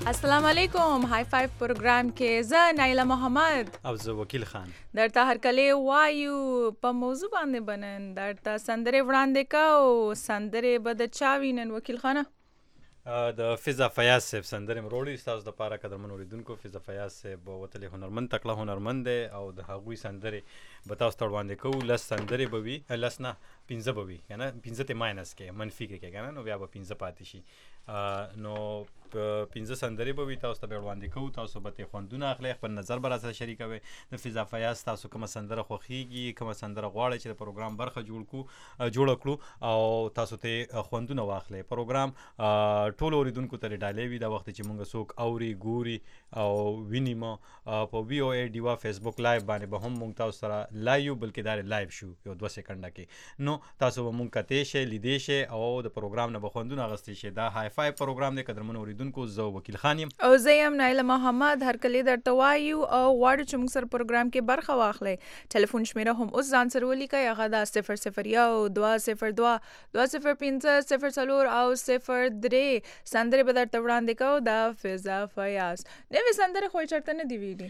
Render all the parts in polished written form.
السلام علیکم. های فایو پروګرام کې زه نایله محمد او زه وکیل خان درته هرکلی وایو په موضوع باندې بنن درته سندرې وړاندې کوو. سندرې به د چا وي نن وکیل خانه؟ د فضا فیاض صاحب سندرې مروړي ستاسو دپاره قدرمن اورېدونکو. فضا فیاض صاحب وتلی هنرمند تکړه هنرمند دی او د هغوی سندرې به تاسو ته وړاندې کوو. 10 سندرې به وي، 10 نه 15 به وي، که نه 15 ته ماینس کې منفي کې که نه نو بیا به 15 پاتې شي. نو 15 سندرې به وي، تاسو ته به وړاندې کوو. تاسو به ترې خوندونه اخلئ، خپل نظر به راسره شریکوئ. د فضا فیاض تاسو کومه سندره خوښیږي، کومه سندره غواړئ چې د پروګرام برخه جوړه کړو او تاسو ته خوندونه واخلئ. پروګرام ټولو اورېدونکو ته ډالۍ وي دا وخت چې مونږ څوک اوري ګوري او ویني مو په وی او ای ډیوا فیسبوک لایو باندې به هم مونږ تاسو سره لایو بلکې دا لایو شو یو 2 سکنډه کې. نو تاسو به مونږ کتئ شئ، لیدئ شئ او د پروګرام نه به خوندونه اخیستی شئ. دا های فای پروګرام دی قدرمن اورېدونکو. زه وکیل خان یم او زه یم نایله محمد. هرکلی درته وایو او غواړو چې موږ سره پروګرام کې برخه واخلئ. ټلیفون شمیره هم اوس ځان سره ولیکئ، هغه دا 001 202 205 04 او 03. سندرې به درته وړاندې کوو د فضا فیاض. نوې سندرې خو یې چېرته نه دي ویلي؟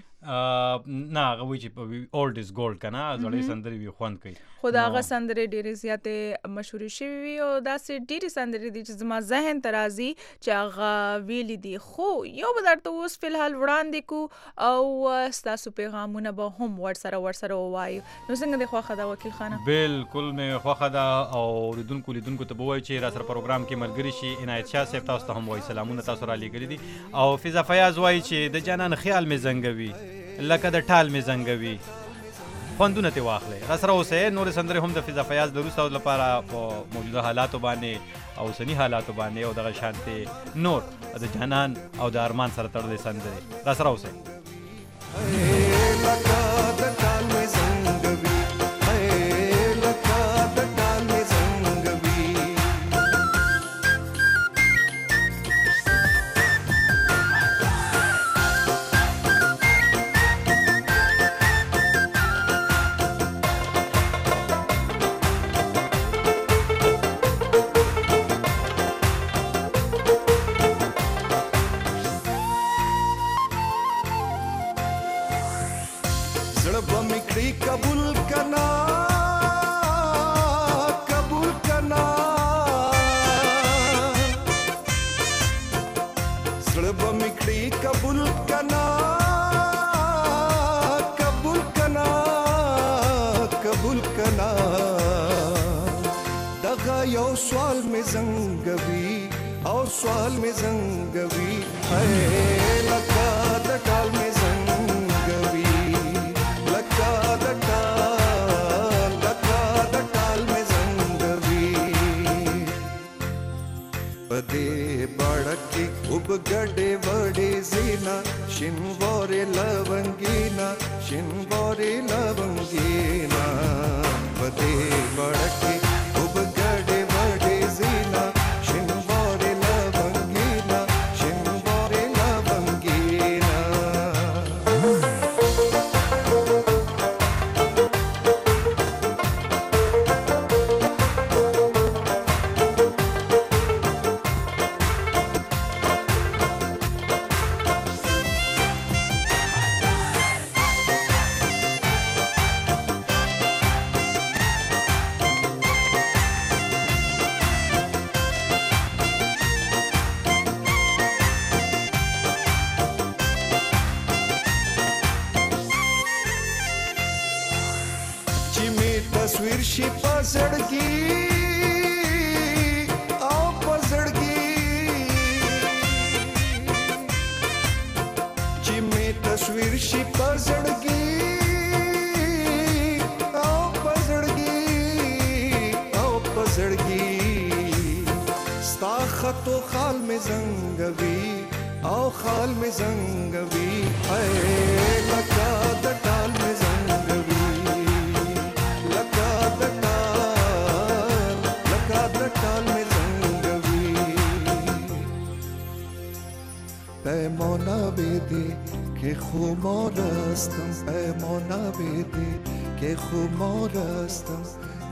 نه هغه وایي چې اولډ از ګولډ که نه، زړې سندرې وي خوند کوي. خو د هغه سندرې ډېرې زیاتې مشهورې شوي وي او داسې ډېرې سندرې دي چې زما ذهن ته راځي چې هغه ویلي دي. خو یو به درته اوس فلحال وړاندې کړو او ستاسو پیغامونه به هم ورسره ووایو. نو څنګه دې خوښه ده وکیل خانه؟ بالکل مې خوښه ده او اورېدونکو لیدونکو ته به ووایو چې راسره پروګرام کې ملګري شي. عنایت شاه صاحب تاسو ته هم وایي سلامونه تاسو را لېږلي دي. او فضا فیاض وایي چې د جانان خیال مې زنګوي لکه د ټال مې زنګوي. خوندونه ترې واخلئ، راسره اوسئ. نورې سندرې هم د فضا فیاض د وروسته لپاره په موجوده حالاتو باندې او اوسني حالاتو باندې او دغه شانتې نور د جانان او د ارمان سره تړلې سندرې راسره اوسئ.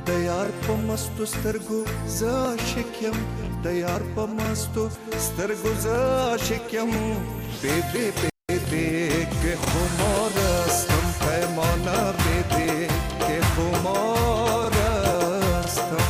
د یار په مستو سترګو زه عاشق یم د یار په مستو سترګو زه عاشق یم بیبی بیبی که خمارستم پیمانه بیبی که خمارستم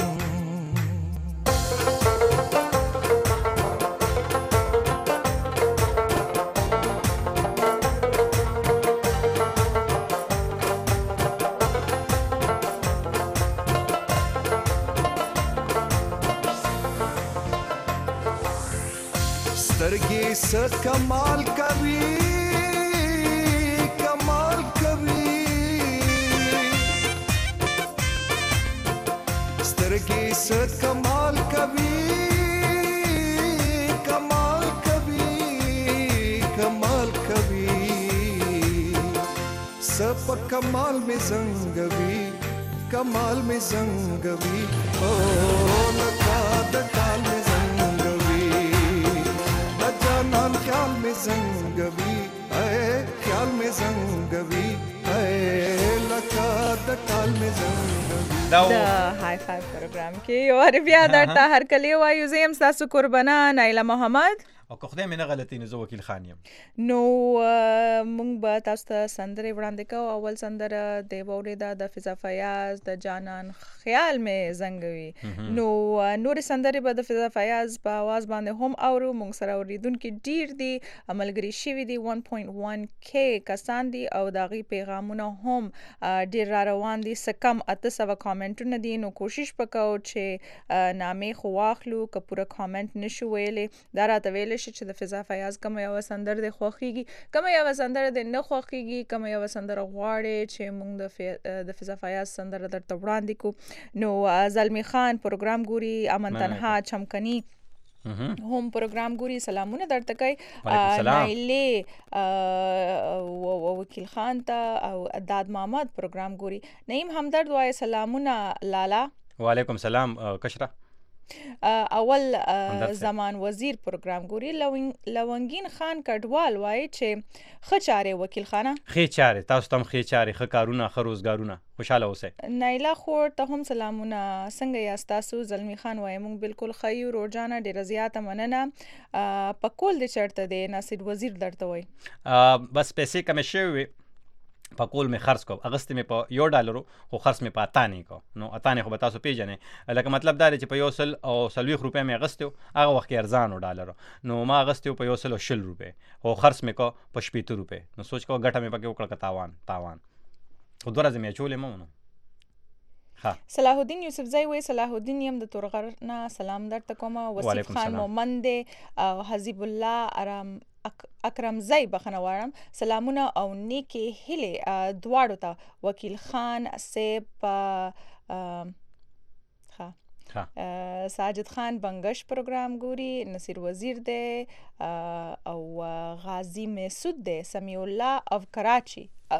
سترګې څه کمال کوي کمال کوي سترګې څه کمال کوي کمال کوي کمال کوي څه په کمال مې زنګوي کمال مې زنګوي او لکه د کال مې نان خیال میں زنگوی اے خیال میں زنگوی اے لکا دکال میں زنگوی د های فایو پروګرام کې یو بیا درته هرکلی وایو زه یم ستاسو قربانه نایله محمد او که خدای مې نه غلطي نو زه وکیل خان یم نو مونږ به تاسو ته سندرې وړاندې کوو اول سندره د واورېده د فضا فیاض د جانان خیال مې زنګوي نو نورې سندرې به د فضا فیاض په آواز باندې هم اورو مونږ سره اورېدونکي ډېر دي ملګري شوي دي 1.1K کسان دي او د هغوی پیغامونه هم ډېر را روان دي څه کم 800 کامنټونه دي نو کوشش به کوو چې نامې خو واخلو که پوره کامنټ نشو ویلی دا راته ویلی شي چې د فضا فیاض کومه یوه سندره دې خوښیږي کومه یوه سندره دې نه خوښیږي کومه یوه سندره غواړې چې موږ د فضا فیاض سندره درته وړاندې کړو نو زلمی خان پروګرام ګوري امن تنها چمکني هم پروګرام ګوري سلامونه درته کوي نایلې وکیل خان ته او داد محمد پروګرام ګوري نعیم همدرد وایي سلامونه لالا وعلیکم سلام کشره اول زمان وزیر پروګرام ګوري لونګین خان کډوال وایي چې ښه چارې وکیل خانه ښې چارې تاسو ته هم ښې چارې ښه کارونه ښه روزګارونه خوشحاله اوسئ نایله خور ته هم سلامونه څنګه یاست تاسو زلمی خان وایي موږ بالکل ښه یو روجانه ډېره زیاته مننه پکول دې چېرته دی ناصر وزیر درته وایي بس پیسې کمې شوې وې پکول مې خرڅ کو اغستې مې په $1 خو خرڅ مې په اتانې کو نو اتانې خو به تاسو پیژنئ لکه مطلب دا دی چې په 140 روپۍ مې اغستې و هغه وخت کې ارزانو $1 نو ما اغستې و په 120 روپۍ خو خرڅ مې کو په 80 روپۍ نو سوچ کوه ګټه مې پکې وکړه که تاوان خو 2 ورځې مې اچولې مه نو صلاح الدین یوسفزی وایي صلاح الدین یم د تورغر نه سلام درته کومه وصیف خان مومند دی او حزیب الله اکرمزی بخښنه غواړم سلامونه او نیکې هیلې دواړو ته وکیل خان صاحب ساجد خان بنگش پروګرام ګوري نصیر وزیر دی او غازی مسعود دی سمیع الله افکچ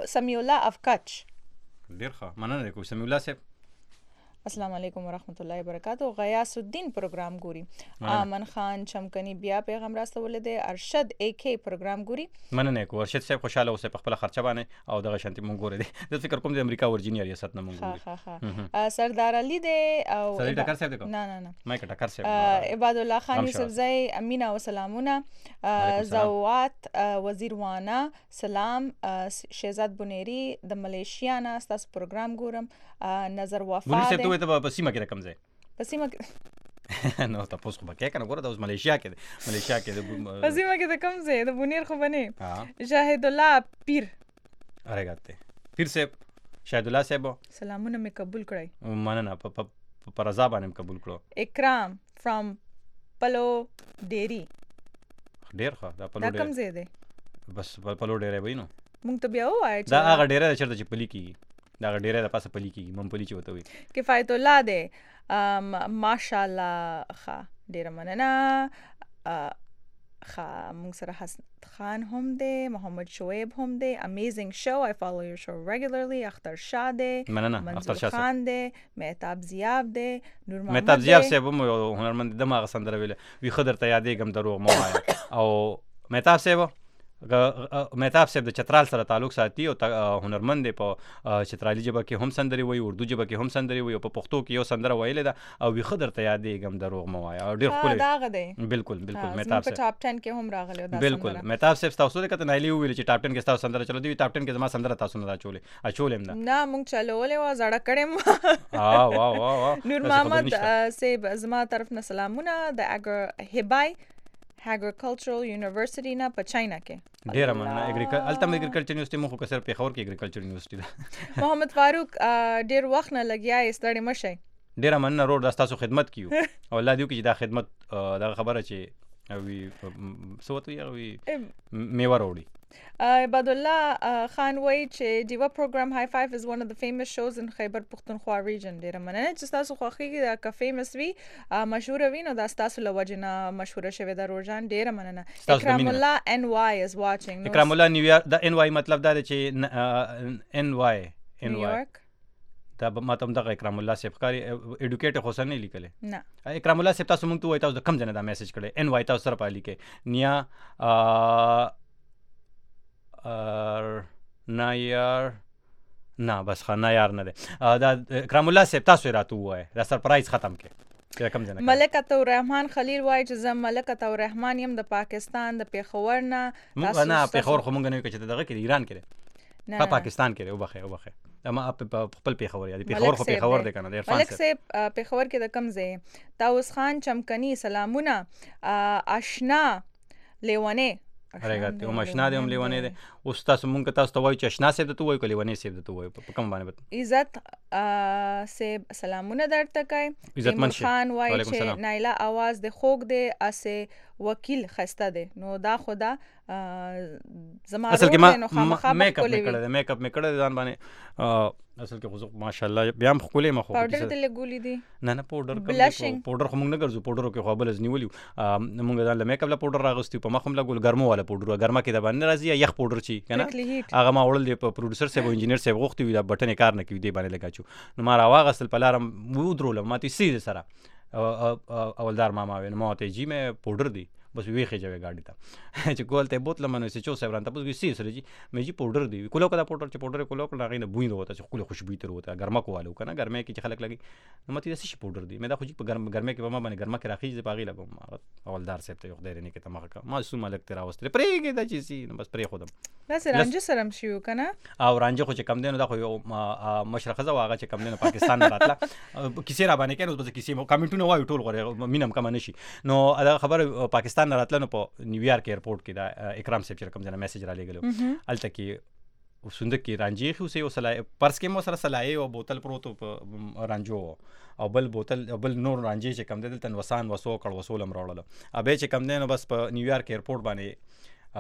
ډېر ښه مننه کوم سمیع الله صاحب السلام علیکم ورحمت الله وبرکاتہ غیاث الدین پروګرام ګوري امن خان چمکني بیا پیغام راستولی دی ارشد AK پروګرام ګوري مننه کو ارشد صاحب خوشاله اوسئ په خپل خرچه باندې او دغه شانتي مونږ ګوري دي د فکر کوم د امریکا ورجینیا ریاست نه مونږ ګوري سردار علي دی او سردار ټکر صاحب دی نه مایک ټکر صاحب عباد الله خان یوسفزی امینه او سلامونه زوات وزیر وانا سلام شهزاد بنيري د ملیشیا نه تاسو پروګرام ګورم نظر وفا ته په سیمه کې رقم ځای په سیمه کې نو تاسو خو بکې کنه ګوره د ملیشیا کې په سیمه کې د کم ځای د بنیر خو بنه شاهد الله پیر ارګاته پیر صاحب شاهد الله صاحب سلامونه مې قبول کړئ مننه په رضا باندې قبول کړو اکرام فرام پلو ډيري ډیر ښه دا کم ځای دی بس پلو ډیره وای نو مونږ ته بیا وایي دا هغه ډیره چرته چې پلی کیږي دا ډیره د پاسه پلی کیږي ممپلی چې وته وي کفایت الله دی ماشاءالله ښه ډیره مننه مونږ سره حسن خان هم دی محمد شعیب هم دی امیزنگ شو I follow your show regularly اختر شاه دی منظور خان دی مهتاب زیاب دی نور محمد مهتاب زیاب صاحب هم هنرمند دماغ سندره ویله وی خضر ته یادېږم دروغ مو وایه او مهتاب صاحب مهتاب صاحب د چترال سره تعلق ساتي او هنرمند دی په چترالي ژبه کې هم سندرې وایي، اردو ژبه کې هم سندرې وایي، او په پښتو کې یو سندره ویلې ده او ویښه درته یادېږم دروغ مه وایه، او ډېر ښکلی دغه دی. بالکل مهتاب صاحب په ټاپ 10 کې هم راغلی دا بالکل. مهتاب صاحب ستاسو د کته نایلی ویل چې ټاپ 10 کې ستاسو سندره چلو دی، ټاپ 10 کې زما سندره تاسو نه اچولې ده نه مونږ چلولې وه زړه کړې واه نور محمد صاحب زما طرف نه سلامونه د هبای Agricultural University نه په چاینا کې. ډیره مننه. التم اګریکلچر یونیورسيټي مخ کو سر پیښور کې اګریکلچر یونیورسيټي ده. محمد فاروق ډیر وخت نه لګیا ستړي مشي. ډیره مننه روډ تاسو خدمت کیو او الله دې چې دا خدمت دا خبره چې وی سوتو یا وی میوه وروړي. عباد الله خان وای چې دیوا پروګرام High Five is one of the famous shows in Khyber Pakhtunkhwa region. ډیره مننه چې تاسو خوښیږي دا که فیمس وي مشهور وي نو دا تاسو له وجه نه مشهور شوی دا روزان. ډیره مننه. اکرام الله NY is watching. اکرام الله نیویارک دا NY مطلب دا چې NY نیویارک دا ماته دغه اکرام الله صاحب کاری ایډوکیټ حسین نه لیکل نه. اکرام الله صاحب تاسو مونږ ته وای تاسو د کم ځنه دا میسج کړي NY تاسو سره پالي کې نیا نایار نه بس خا نایار نه ده دا اکرام الله صاحب تاسو راته وای دا سرپرایز ختم کې کم ځنه. ملک عطا الرحمن خلیل وای چې زم ملک عطا الرحمن يم د پاکستان د پیښور نه. نه پیښور خو مونږ نه کې چې دغه کې ایران کې په پاکستان کې وبخه اما خپل پیښور یادي پیښور خو پیښور دی کنه د عرفان ملک صاحب پیښور کې د کم ځای طاووس خان چمکنی سلامونه آشنا لیوانه راګات او ماشنا دې هم لیوانه دې اوس تاسو مونږ تاسو ته وایو چې آشنا صاحب ته وایو لیوانه صاحب ته وایو په کوم باندې عزت صاحب سلامونه درته کوي. عزت خان وایي چې نایلا आवाज د خوګ دې اسه وکیل خسته دې نو دا خدا زما اصل کې ما میک اپ میکړه ځان باندې اصل کې خو ماشاءالله بیا هم خولې مخ پاوډر ته لګولې دي نه پاوډر خو موږ نه ګرځو پاوډر کې خو بل ځنیولیو موږ ځان له میک اپ لا پاوډر راغستو په مخ هم لګول ګرمو والا پاوډر ګرمه کې د باندې راځي یخ پاوډر چی کنه هغه ما وړل دی په پروډوسر صاحب او انجینیر صاحب غوښتي وي دا بټن کار نه کوي دی باندې لګاچو نو ما راواغسل په لارم ودرول ما تی سید سره اولدار ماما وین ما ته جی مې پاوډر دی بس ویخه جوه گاڑی تا چې کول ته بوتل منو چې چو سیوران ته بس سی سره جی مې جی پاوډر دی کولو کدا پاوډر چې پاوډر کولو کړه غینه بوین وته چې کولو خوشبو تر وته ګرمه کوالو کنه ګرمه کې چې خلک لګي نو مته دې شي پاوډر دی مې دا خو جی په ګرمه کې ما باندې ګرمه کې راخی چې باغی لګم اولدار صاحب ته یو خدای نه کې تمغه ما سو مالک تر واستره پرېږه دا چې سي نو بس پرې خودم بس رانجه سرم شیو کنه او رانجه خو چې کم دینو دا خو یو مشرقه زواغه چې کم دینو پاکستان نه راتله کیسه را باندې کینو بس کیسه کمنټونه وایو ټول غره مینم کم نشي نو دا خبر پاکستان نه راتله نو په نیویارک ایرپورټ کې دا اکرام صاحب چې کوم ځنه میسج را لګلو الته کې وسند کې رانجی خو سه وسلای پرس کې مو سره سلای او بوتل پروتو په رانجو او بل بوتل بل نور رانجی چې کم دل تن وسان وسو کړ وسولم راوړل ابه چې کم دینو بس په نیویارک ایرپورټ باندې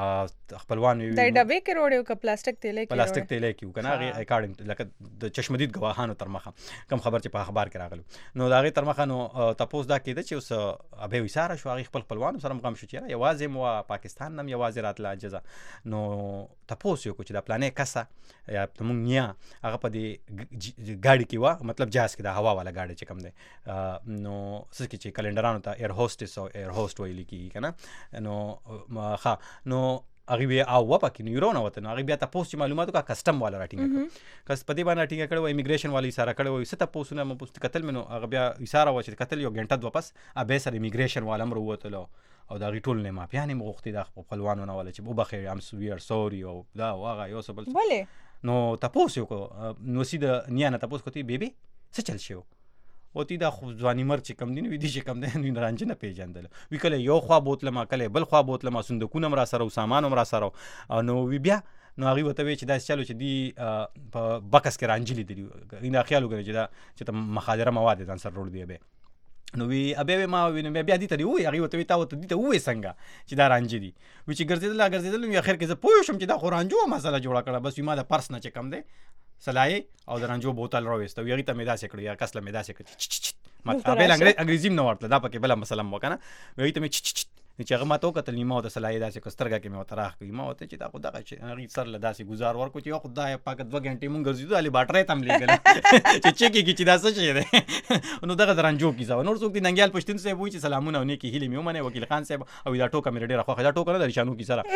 خپلوان وي د ډبې کې وروړو ک پلاستیک تیلې کې کنه هغه اکارډینګ لکه د چشمدید گواهانو تر مخه کم خبر چې په اخبار کې راغلو نو دا غي تر مخه نو تاسو دا کېده چې اوس ابه وساره شو هغه خپلوان سره مقام شو چې یوازې مو پاکستان نم یوازې راتله اجازه نو تاسو یو کو چې دا پلانې کسه یا موږ نیا هغه په دې ګاډي کې وا مطلب جاز کې دا هوا والا ګاډي چې کم ده نو سکه چې کلندرانو ته ایر هوستس او ایر هوست ویل کی کنه نو ها نو هغه بیا او وپکې نیورون وته هغه بیا تاسو چې معلوماتو کا کسٹم والا راټینګ کس پدی باندې راټینګ کړو امیګریشن والی سره کړو ست تاسو نه مو قتل منو هغه بیا اشاره و چې قتل یو غنټه د واپس ابه سره امیګریشن والا امر وته او دا ټول نه ما پیانې مغختي د خپلوانو نه ولا چې بو بخیر ام سویر سوري او دا واغه یو سبل ولې نو تاسو کو نو سید نه نه تاسو کوتي بیبي څه چل شو او تی دا خو ځواني مر چې کم دین وی دي چې کم دین وی رانجه نه پیژندل وی کله یو خوا بوتل ما کله بل خوا بوتل ما صندوقونه مرا سره او سامان مرا سره نو وی بیا نو هغه وته وی چې دا چلو چې دی په بکس کې رانجلی دی ایندا خیال وکړي چې دا چې مخادره مواد ځان سره وړ دی به نو وی ابه ما وینم بیا دي ته وی هغه وته وی تا وته دي ته وی څنګه چې دا رانجی دی وی چې ګرځیدل نو اخر کې زه پوه شم چې دا خو رانجو مسله جوړه کړه بس ما د پرس نه چې کم دی سلای او د رانجو بوتل راويست یو ته مې داسې کړی یا کس له مې داسې کړی ما ابل انګریزي نه ورته دا پکې بل مسله مو کنه وی ته مې چې هغه ما ته وکتل نیمه د سلای داسې کسترګه کې مې وتراخ کړی ما وته چې دا خو دغه چې هغه سر له داسې گزار ورکو چې خدای پاک 2 غنټې مونږ ګرځیدو علي باټرې تم لګل چې چکی کی چې دا څه شي ده نو دغه درنجو کی ځو نور څوک دی ننګیال پښتون صاحب وای چې سلامونه ونی کی هیله مې ومنه وکیل خان صاحب او دا ټوکه مې ډیره خو دا ټوکه نه درشانو کی سره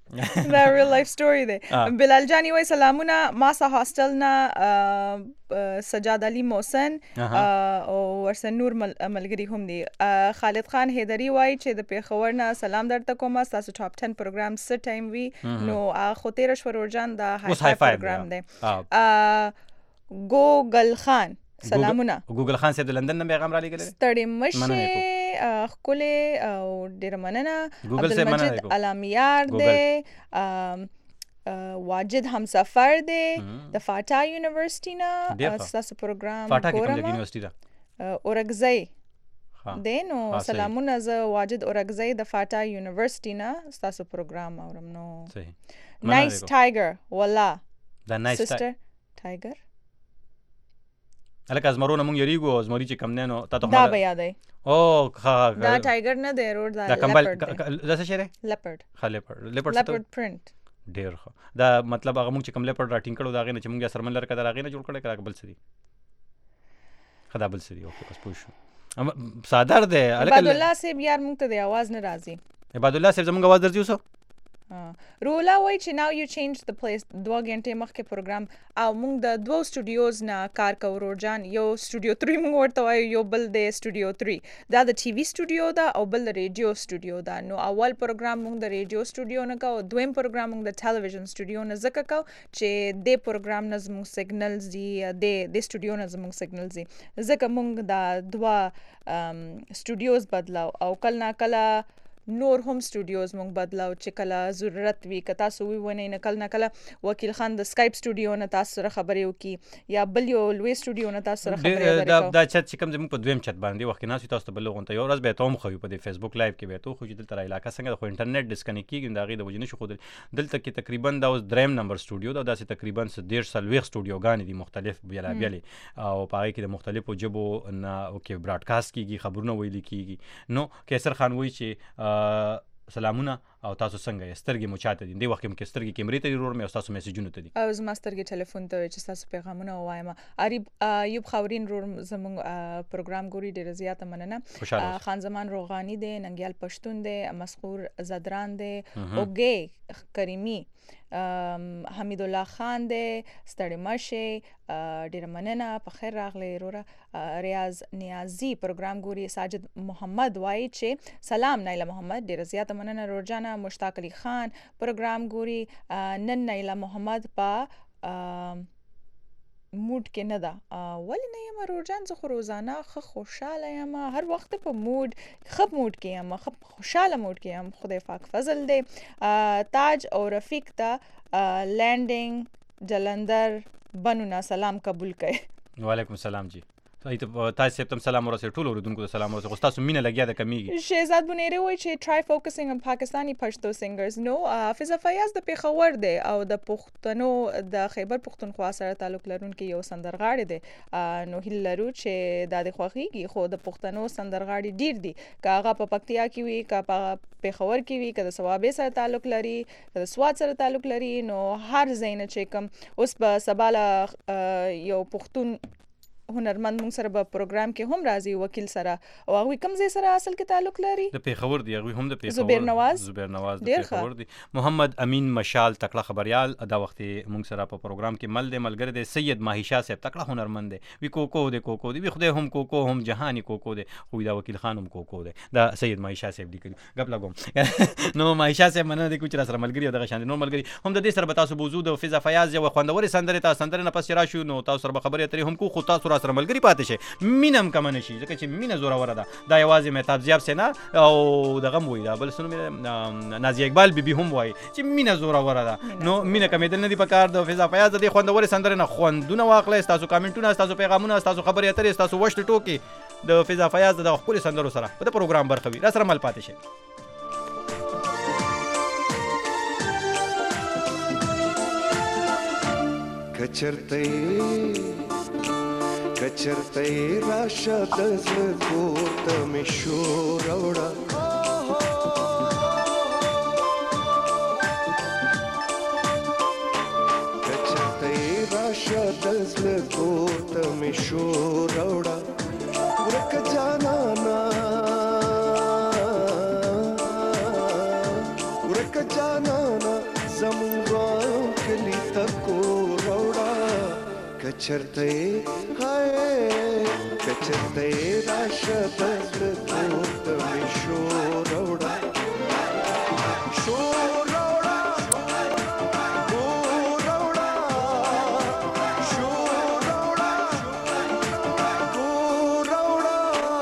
دا ریل لایف سټوري دی. بلال جانی وای سلامونه ما سه هاستل نه سجاد علي محسن او ورسره نور ملګری هم دي. خالد خان حیدری وای چې د پیښور نه سلام درته کوم. تاسو ټاپ 10 پروګرام څه ټایم وی نو خو 13 شورجان دا های پروګرام دی. ګوګل خان سلامونه. ګوګل خان صاحب د لندن نه پیغام را لګل. ستړي مشه خپله او ډیر مننه. عبدالمجید علامیار دی. واجد همسفر دی د فاټا یونیورسيټي نه تاسو پروګرام فاټا کې کوم یونیورسيټي ده اورګزی دی نو سلامونه. زه واجد اورګزی د فاټا یونیورسيټي نه تاسو پروګرام اورم نو. نایس ټایګر والله دا نایس سسټر ټایګر الکه ازمرونه مونږ یریګو ازمری چې کم نه نو تا ته دا بیا دی. او دا ټایګر نه دی روډ دا کمبل دا څه شری لیپرډ لیپرډ پرنٹ ډیر ښه. دا مطلب هغه مونږ چې کم لیپرډ راټینګ کړو دا غي نه چې مونږه سرمنلر کړه راغی نه جوړ کړه کړه بل سړي خدا بل سړي اوکې بس پوښ صادر دی. عبد الله صاحب یار مونږ ته د आवाज نه راځي. عبد الله صاحب زمونږ आवाज درځي اوسه رولا وای چې ناو یو چینج د پلیس 2 غنټه مخکې پروګرام او موږ د دوه سټوډیوز نه کار کوو. روجان یو سټوډیو 3 موږ ورته وایو یو بل د سټوډیو 3 دا د ټي وي سټوډیو دا او بل د ریډیو سټوډیو دا. نو اول پروګرام موږ د ریډیو سټوډیو نه کوو. دویم پروګرام موږ د ټلویزیون سټوډیو نه زکه کوو چې د پروګرام نه زموږ سیګنلز دي د سټوډیو نه زموږ سیګنلز دي زکه موږ دا دوه سټوډیوز بدلاو او کله نا کله نور هم سټوډیوز مونږ بدلاو چې کله ضرورت وي. که تاسو وینئ نه کله نه کله وکیل خان د سکایپ سټوډیو نه تاسو سره خبرې وکړي یا بل یو لوی سټوډیو نه تاسو سره خبرې وکړي. دا چت چې کوم زموږ په دویم چت باندې وخت نه تاسو ته بل غونته یو ورځ به ته هم خو په دې فیسبوک لایو کې به ته خو چې دلته علاقه څنګه خو انټرنیټ ډسکنیکټ کیږي دا غي د وجنه شو خو دلته کې تقریبا دا اوس دریم نمبر سټوډیو دا داسې تقریبا 1.5 سلويخ سټوډیوګان دي مختلف بیل بیل او پاره کې د مختلفو جبو نه اوکې براډکاسټ کیږي خبرونه ویل کیږي. نو کیسر خان وایي چې سلامونه او تاسو څنګه یې سترګې مو چاته دي دی وخت کې سترګې کیمرې ته ضرور مې تاسو میسجونه ته دي او زما سترګې ټلیفون ته چې تاسو پیغامونه وایم. ایوب خاورین رور زموږ پروګرام ګوري ډیر زیاته مننه. خان زمان روغانی دی ننګیال پښتون دی مسخور زدران دی اوګي کریمی حمید الله خان دی ستړي مشه ډیر مننه په خیر راغلی وروره. ریاض نیازی پروګرام ګوري. ساجد محمد وای چې سلام نایله محمد ډیر زیاته مننه. روجانا مشتاق علي خان پروګرام ګوري. نن نایله محمد په موډ کې نه ده ولی نه یم روجان زه خو روزانه ښه خوشاله یم هر وخت په موډ ښه موډ کې یم ښه خوشاله موډ کې یم خدای پاک فضل دی. تاج او رفیق ته لینډینګ جلندر بنونه سلام قبول کړئ. وعلیکم السلام جی تاسو ته سلام ورسې ټول اوریدونکو ته سلام ورسې. خو تاسو مینه لګیا د کمیږي. شهزاد بنيري وای چې try focusing on Pakistani Pashto singers. نو حافظ فیاض د پیښور دی او د پښتنو د خیبر پښتونخوا سره تعلق لرونکي یو سندرغاړی دی. نو هیله لرو چې د خوښیږي خو د پښتنو سندرغاړي ډیر دي که هغه په پکتیا کې وي که په پیښور کې وي که د سوابې سره تعلق لري که د سواد سره تعلق لري. نو هر ځای نه چې کوم اوس په سباله یو پښتون هنرمند مونږ سره په پروګرام کې هم راځي وکیل سره او هغه کوم ځای سره اصل کې تعلق لري د پیښور دی هغه هم د پیښور زبیر نواز د پیښور دی. محمد امین مشال تکړه خبريال دا وخت مونږ سره په پروګرام کې مل دی ملګری دی. سید ماهیشا صاحب تکړه هنرمند دی وی کوکو دی وی خدای هم کوکو هم جهانی کوکو دی خو دا وکیل خان هم کوکو دی. دا سید ماهیشا صاحب لیکلی غپ لګوم نو ماهیشا صاحب مننه دی کوچ را سره ملګری دغه شان نور ملګری هم د دې سره به تاسو بوزو د فضا فیاض یو خوندوري سندره تاسو سندره نه پس راشو نو تاسو سره خبرې اترې هم کو خو تاسو را سره ملګری پاتې شي مینم کم نشي ځکه چې مینه زوره وره ده. دا یوازې مهتاب زیاب سینا او دغه وای دا بل سنو مې نازیه اقبال بیبي هم وای چې مینه زوره وره ده. نو مینه کمیدل نه دی پکار د فضا فیاض د خوندور سندره نه خوندونه واخلې. تاسو کامنټونه تاسو پیغامونه تاسو خبرې اترې تاسو وشت ټوکی د فضا فیاض د خپل سندرو سره په پروګرام برخوي را سره مل پاتې شي. کچرته راشه د زړه کوټه مې شور وړه کچرته راشه د زړه کوټه مې شور وړه ورک جانانا ورک جانانا زموږ کلی تکو روړا کچرته هاي کچرته راشه د کوت می شو روړا شو روړا شو روړا شو روړا شو روړا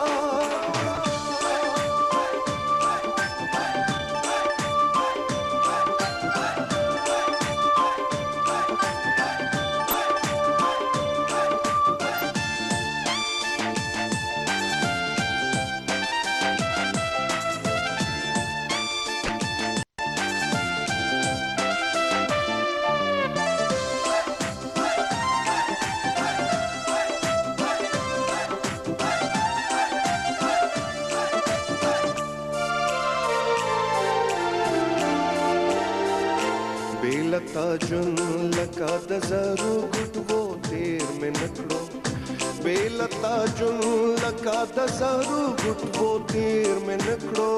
بیلتا جن لکا د زرو ګټو تیر مې نکړو بیلتا جن لکا د زرو ګټو تیر مې نکړو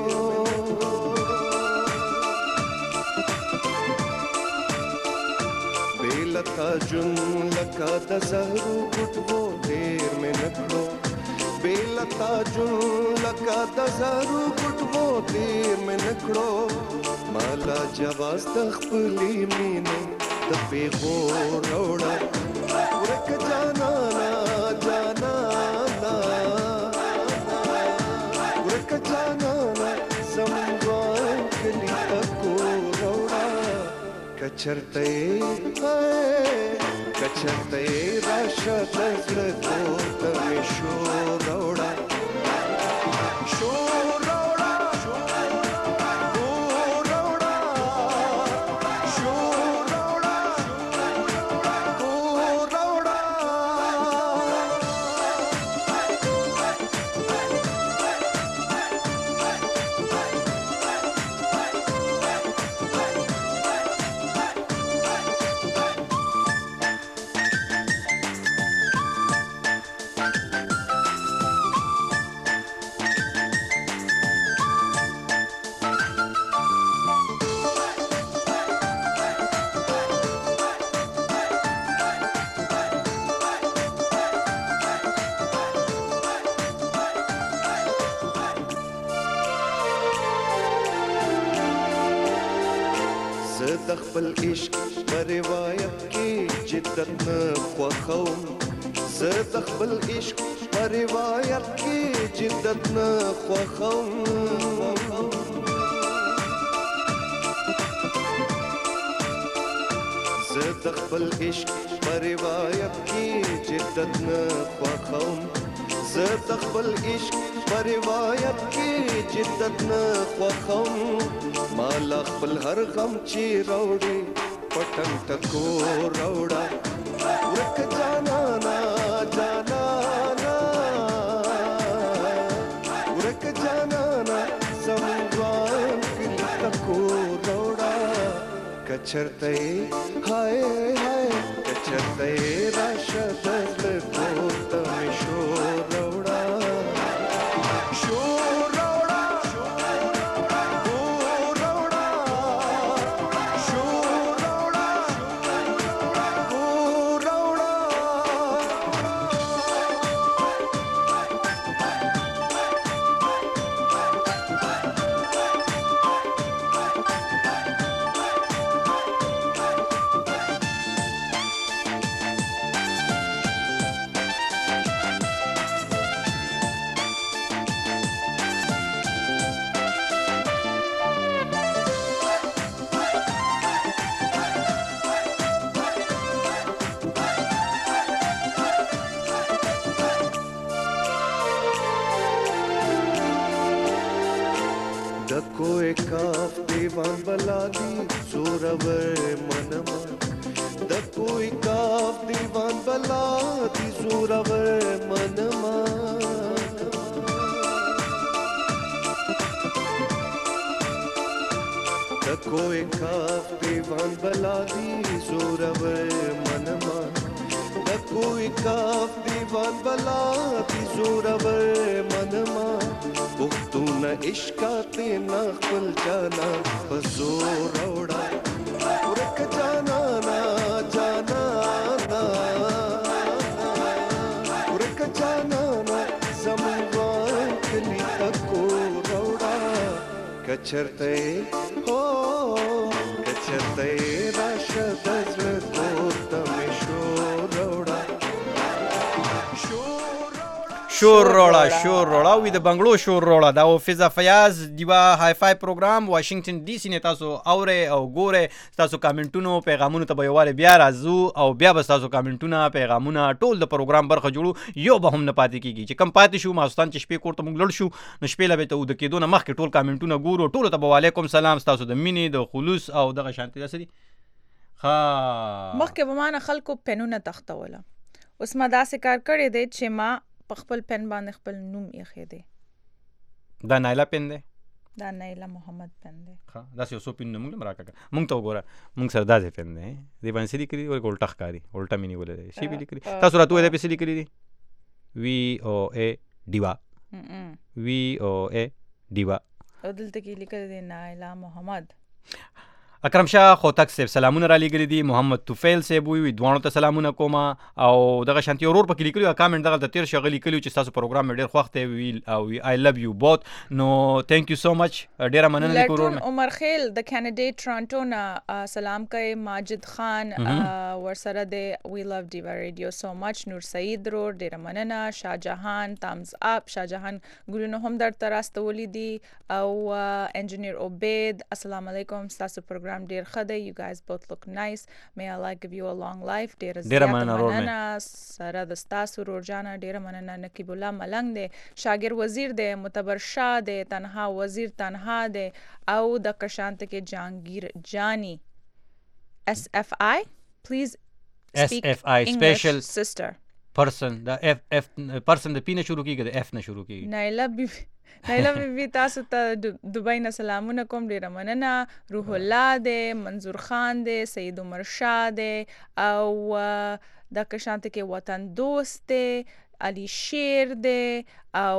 بیلتا جن لکا د زرو ګټو تیر مې نکړو بیلتا جن لکا د زرو ګټو تیر مې نکړو مالا جواز د خپلې مینې د پیغور روړا ورک جانانا جانانا ورک جانانا زموږ کلی تکو روړا کچرته راشه د زړه کوت مې شو روړا شو د خپل عشق په روایت کې جدت نه خوښوم زه د خپل عشق په روایت کې جدت نه خوښوم زه د خپل عشق په روایت کې جدت نه خوښوم زه د خپل عشق په روایت کې جدت نه خوښوم مالا خپل هر غم چې راوړي پټن ټکو راوړا ورک جانانا جانانا ورک جانانا زموږ کلی تکو راوړا کچرته هاي هاي کچرته راشه د زړه کوت مې شو راوړا شو کوئی کاف دیوان بلالی زورور منما د کوئی کاف دیوان بلالی زورور منما د کوئی کاف دیوان بلالی زورور منما د کوئی کاف دیوان بلالی زورور منما پختون عشقات نا خپل جانا پزور اوڑا ورکه جانانا جانانا ورکه جانانا زموږ کلی ته کور راوړه کچرته هو کچرته راشه د زړه کور ته مې شور راوړه شور روړه وي د بنگلو شور روړه دا او فضا فیاض دیوا های فای پروګرام واشنگټن ډي سي نه تاسو اوره او ګوره تاسو کامنټونو پیغامونو ته به یواره بیا راځو او بیا به تاسو کامنټونه پیغامونه ټول د پروګرام برخه جوړو یو به هم نه پاتې کیږي چې کم پاتې شو ماستان چې شپې کور ته موږ لړ شو نو شپې لا به ته د کېدو نه مخکې ټول کامنټونه ګورو ټول ته وعلیکم سلام تاسو د مینې د خلوص او دغه شانتي داسري ها مخکې به ما نه خلکو پنونه تختوله اوس ما داسې کار کړی دی چې ما په خپل پن باندې خپل نوم ایښی دی دا نایلا پن دی دا نیلا محمد پن دی ها داسې یو څو پنونه موږ هم راکړه موږ ته وګوره موږ سره داسې پن دی دې باندې څه لیکلي دي ورکه الټه ښکاري الټه مې نیولې دی څه به لیکلي تاسو راته ووایئ دا پې څه لیکلي دي VOA ډیوا VOA ډیوا او دلته کې لیکلی دی نایلا محمد اکرم شاه خوتک صاحب سلامونه را لېږلي دي محمد توفیل صاحب وي دواړو ته سلامونه کومه او دغه شانتي ورور پکې لیکلي کامنټ دغه د تیر شغه لیکلي چې تاسو پروګرام مې ډېر خوښ دی او آی لو یو بوت نو ثانک یو سو مچ ډېره مننه لیکو ورور مې عمر خیل د کینیډا ټورنټو نه سلام کوي ماجد خان ورسره دی وی لو ډیوا ریډیو سو مچ نور سعید رور ډېره مننه شاهجهان تامز اپ شاهجهان ګلونه هم درته راستولي دي او انجینیر عبید السلام علیکم تاسو پروګرام ډیر ښه دی you guys both look nice may Allah give you a long life ډیر زیاته مننه سره د ستاسو رورجانه ډیر مننه نقیب الله ملنګ دی شاګر وزیر دی معتبر شاه دی تنها وزیر تنها دی او د کشانت کې جانگیر جانی SFI please speak SFI special sister person the F person د پی نه شروع کیږي د F نه شروع کیږي نایلا بیبي تاسو ته دبئی نه سلامونه کوم ډیره مننه روح الله دی منظور خان دی سید عمر شاه دی او د کشانت کې وطن دوست دی علي شیر دی او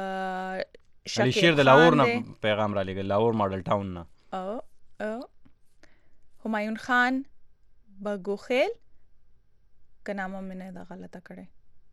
علي شیر د لاهور نه پیغام را لېږل لاهور ماډل ټاون نه او همایون خان بګوخیل که نامه مې نه ده غلطه کړې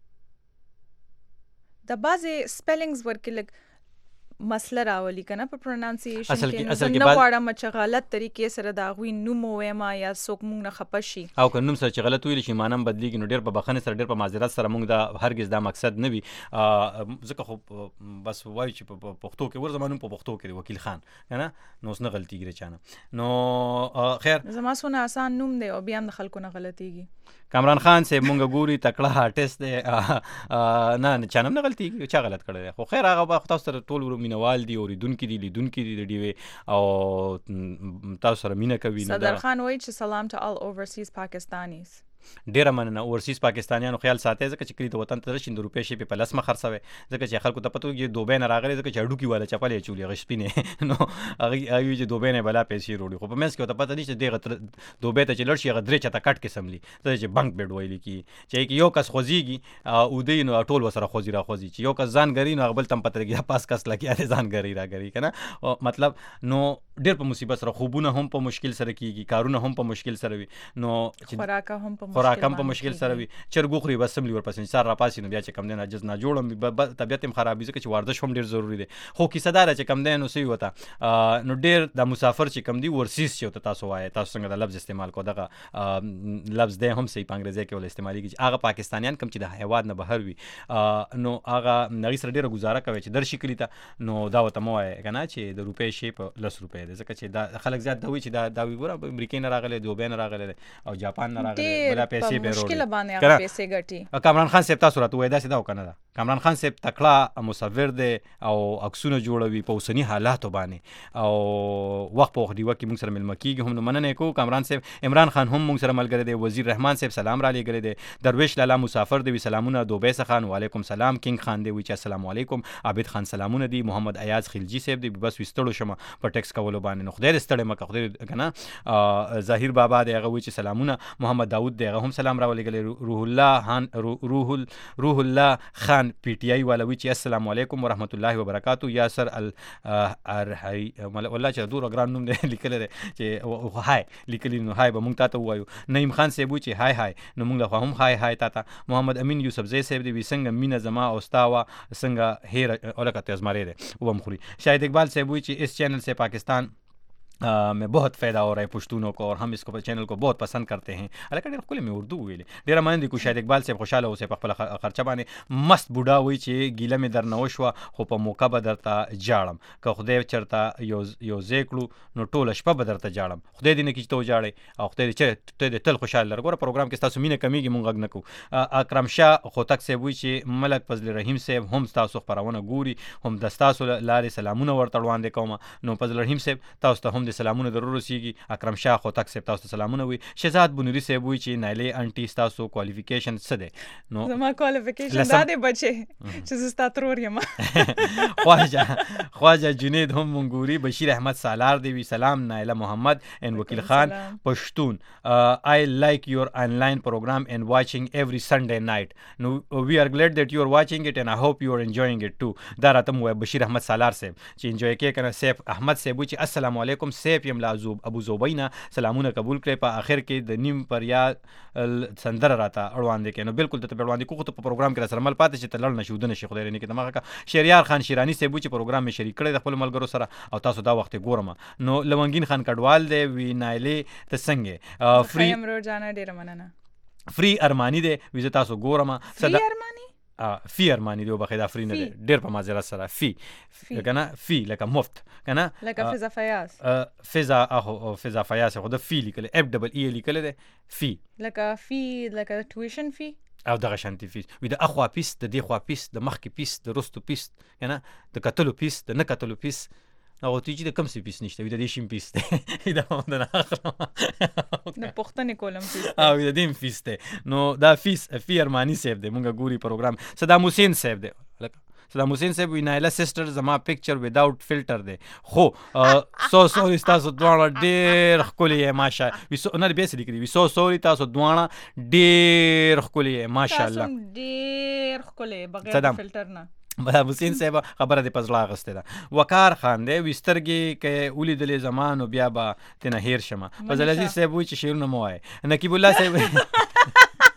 د بعضې سپیلنګز ورکې لږ مسله راولي که نه په پرونانسیشن کې نو زه نه غواړم چې غلط طریقې سره د هغوی نوم ووایم یا څوک موږ نه خفه شي او که نوم سره چې غلط ویلی شي معنی هم بدلېږي نو ډېر په بخښنې سره ډېر په معذرت سره موږ دا هرګز دا مقصد نه وي ځکه خو بس وایو چې په پښتو کې ور زما نوم په پښتو کې دی وکیل خان که نه نو اوس نه غلطېږي د چا نه نو خیر زما څونه آسان نوم دی او بیا هم د خلکو نه غلطېږي کامران خان صاحب مونږ ګوري تکړه آرټسټ دی نه چا نه غلطېږي چا غلط کړی دی خو خیر هغه به تاسو سره ټول مینوال دي اورېدونکي دي لیدونکي دي د ډیوې او تاسو سره مینه کوي صدر خان وایي چې سلام ټو آل اوورسیز پاکستانیز ډیره مننه اورسیز پاکستانیانو خیال ساتئ ځکه چې کلی د وطن ته راشي د روپۍ شپې په لس مه خرڅوئ ځکه چې خلکو ته پته وي دوبۍ نه راغلی ځکه چې هډوکي والا چپلې یې چولې هغې شپینې نو هغوی وي چې دوبۍ نه بلا پیسې وروړي خو په منځ کې ورته پته نشته دغه دوبۍ ته چې لړ شي هغه درې چته کټ قسم لي ته چې بنک بیډ ویلې کېږي چې یو کس خوځېږي اوده نو ټول ورسره خوځي راخوځي چې یو کس ځان ګري نو هغه بل ته هم پته لګي پاس کس لګیا دی ځان ګري راګري که نه مطلب نو ډېر په مصیبت سره خوبونه هم په مشکل سره کېږي کارونه هم په مشکل سره وي نو خوراک هم په مشکل سره وي چرګ وخوري بس سملي ورپسې سهار راپاسي نو بیا چې کم دی نه عجز ناجوړه طبیعت هم خرابي ځکه چې ورزش هم ډېر ضروري دی خو کیسه دا ده چې کم دی نو څه وته نو ډېر د مسافر چې کم دی ورسیز چې ورته تاسو وایئ تاسو څنګه د لفظ استعمال کو دغه لفظ دی هم صحیح په انګریزي کې ول استعمالېږي چې هغه پاکستانیان کم چې د هیواد نه بهر وي نو هغه هغې سره ډېره ګزاره کوي چې درشي کلي ته نو دا ورته مه وایئ که نه چې د روپۍ شی په 10 روپۍ دی ځکه چې دا خلک زیات دا وایي چې دا وایي ګوره امریکې نه راغلی دوبۍ نه راغلی دی او جاپان نه راغلی بله پیسې به وروړي کامران خان صاحب تاسو راته وایئ داسې دا که نه ده کامران خان صاحب تکړه مصور دی او عکسونه جوړوي په اوسني حالاتو باندې او وخت په وخت ډیوه کې موږ سره مېلمه کېږي هم نو مننه یې کوو کامران صاحب عمران خان هم موږ سره ملګری دی وزیر رحمان صاحب سلام را لېږلی دی درویش لالا مسافر دی وي سلامونه دوبۍ څخه وعلیکم سلام کینګ خان دی وي چې السلام علیکم عابد خان سلامونه دي محمد ایاز خلجي صاحب دی بس وستړو شمه په ټیکس کولو باندې نو خدای دې ستړی مه که خدای که نه ظاهر بابا دی هغه وایي چې سلامونه محمد داود دی هغه هم سلام را ولېږلی روح الله خان خان پی ټی آی والا وی چې السلام علیکم ورحمت الله وبرکاتو. یاسر الارحی والله چې دور ګران نوم دی لیکل دی چې هاي لیکلی نو هاي به مونږ تاسو وایو. نعیم خان صاحب وی چې هاي نو مونږ له هم هاي تاته. محمد امین یوسف زئی صاحب دی وی څنګه مینا زما او استاوا څنګه هیر اولکته ازماره دی و مخوري. شاهد اقبال صاحب وی چې اس چینل سے پاکستان میں بہت فائدہ ہو رہا ہے پشتونوں کو اور ہم اس کو چینل کو بہت پسند کرتے ہیں. الکه ډېر ښکلی مې اردو ویلې ډېره مننه دي. کو شاهد اقبال صاحب خوشحاله اوسئ په خپله خرچه باندې. مست بوډا وایي چې ګیله مې در نه وشوه خو په موقع به درته جاړم. که خدای چېرته یو ځای کړو نو ټوله شپه به درته جاړم. خدای دې نه کړي چې ته وجاړې او خدای دې چې ته دې تل خوشحاله لره. ګوره پروګرام کې ستاسو مینه کمیږي مونږ غږ نه کوو. اکرم شاه خوتک صاحب وایي چې ملک فضل رحیم صاحب هم ستاسو خپرونه ګوري هم د ستاسو لارې سلامونه ورته وړاندې کوم. نو فضل رحیم صاحب تاسو ته هم د سلامونه ضرور اکرم شاه خوتک صاحب تاسو ته سلامونه وي. شهزاد بنوري صاحب وي چې نایلې انټي تاسو کوالیفیکیشن څه دی؟ نو زما کوالیفیکیشن دا دی بچي چې زه ستا ترور یم. خواجه جنید هم منګوري. بشیر احمد سالار دی وی سلام نایله محمد and وکیل خان پشتون. I like your online program and watching every Sunday night. No, we are glad that you are watching it and I hope you are enjoying it too. دا راته مو بشیر احمد سالار صاحب چې انجوای کوي کنه. سیف احمد صاحب چې السلام علیکم. سیف یم لازوب ابو زوبینا سلامونه قبول کړئ. په اخر کې د نیم پر یا سندره راته اړوان دي. نو بالکل ته اړوان دي کوخه ته په پروګرام کې سره مل پاتې چې تلل نشو د نشي خدای نه کې دماغه کا. شهریار خان شیرانی صاحب چې پروګرام می شریک کړی د خپل ملګرو سره او تاسو دا وخت ګورم. نو لونګین خان کډوال دی وی نایلې ته څنګه فری امرو جانا ډیر مننه. فری ارمانی دی وی تاسو ګورم. فری ارمانی فی ارمانی دی وبخې دا فری نه دی ډیر په مازیرا سره فی کنه فی لکه مفت کنه لکه فضا فیاض فضا فیاض خو د فی لیکل اف ډبل ای لیکل دی فی لکه ټیوشن فی او دغه شانتي فیس وي. د اخوا پیس د دې خوا پیس د مخکې پیس د رستو پیس کنه د کتلو پیس د نه کتلو پیس او تی چې د کم سی پیس نشته وي د دې شیم پیس ته دا د نه اخره د پښتنې کولم پیس او د دې پیس ته. نو دا فیس فی ارمانی صاحب دی مونږ ګوري پروګرام. صدام حسین صاحب دی. صدام حسین صاحب وی نایله سسټر زما پکچر وداوت فلټر دی خو سوري تاسو دواړه ډېر ښکلي یې ماشا وي. نه بیا څه لیکلي وي سوري تاسو دواړه ډېر ښکلي یې ماشا الله. ډېر ښکلي بغیر فلټر نه. حسین صاحب خبره دې پزړه اغسته ده. وقار خان دی وسترګي کې ولیدلې زمانو بیا به تنه هیر شمه. فضل عزیز صاحب وی چې شعرونه مو وای. نقیب الله صاحب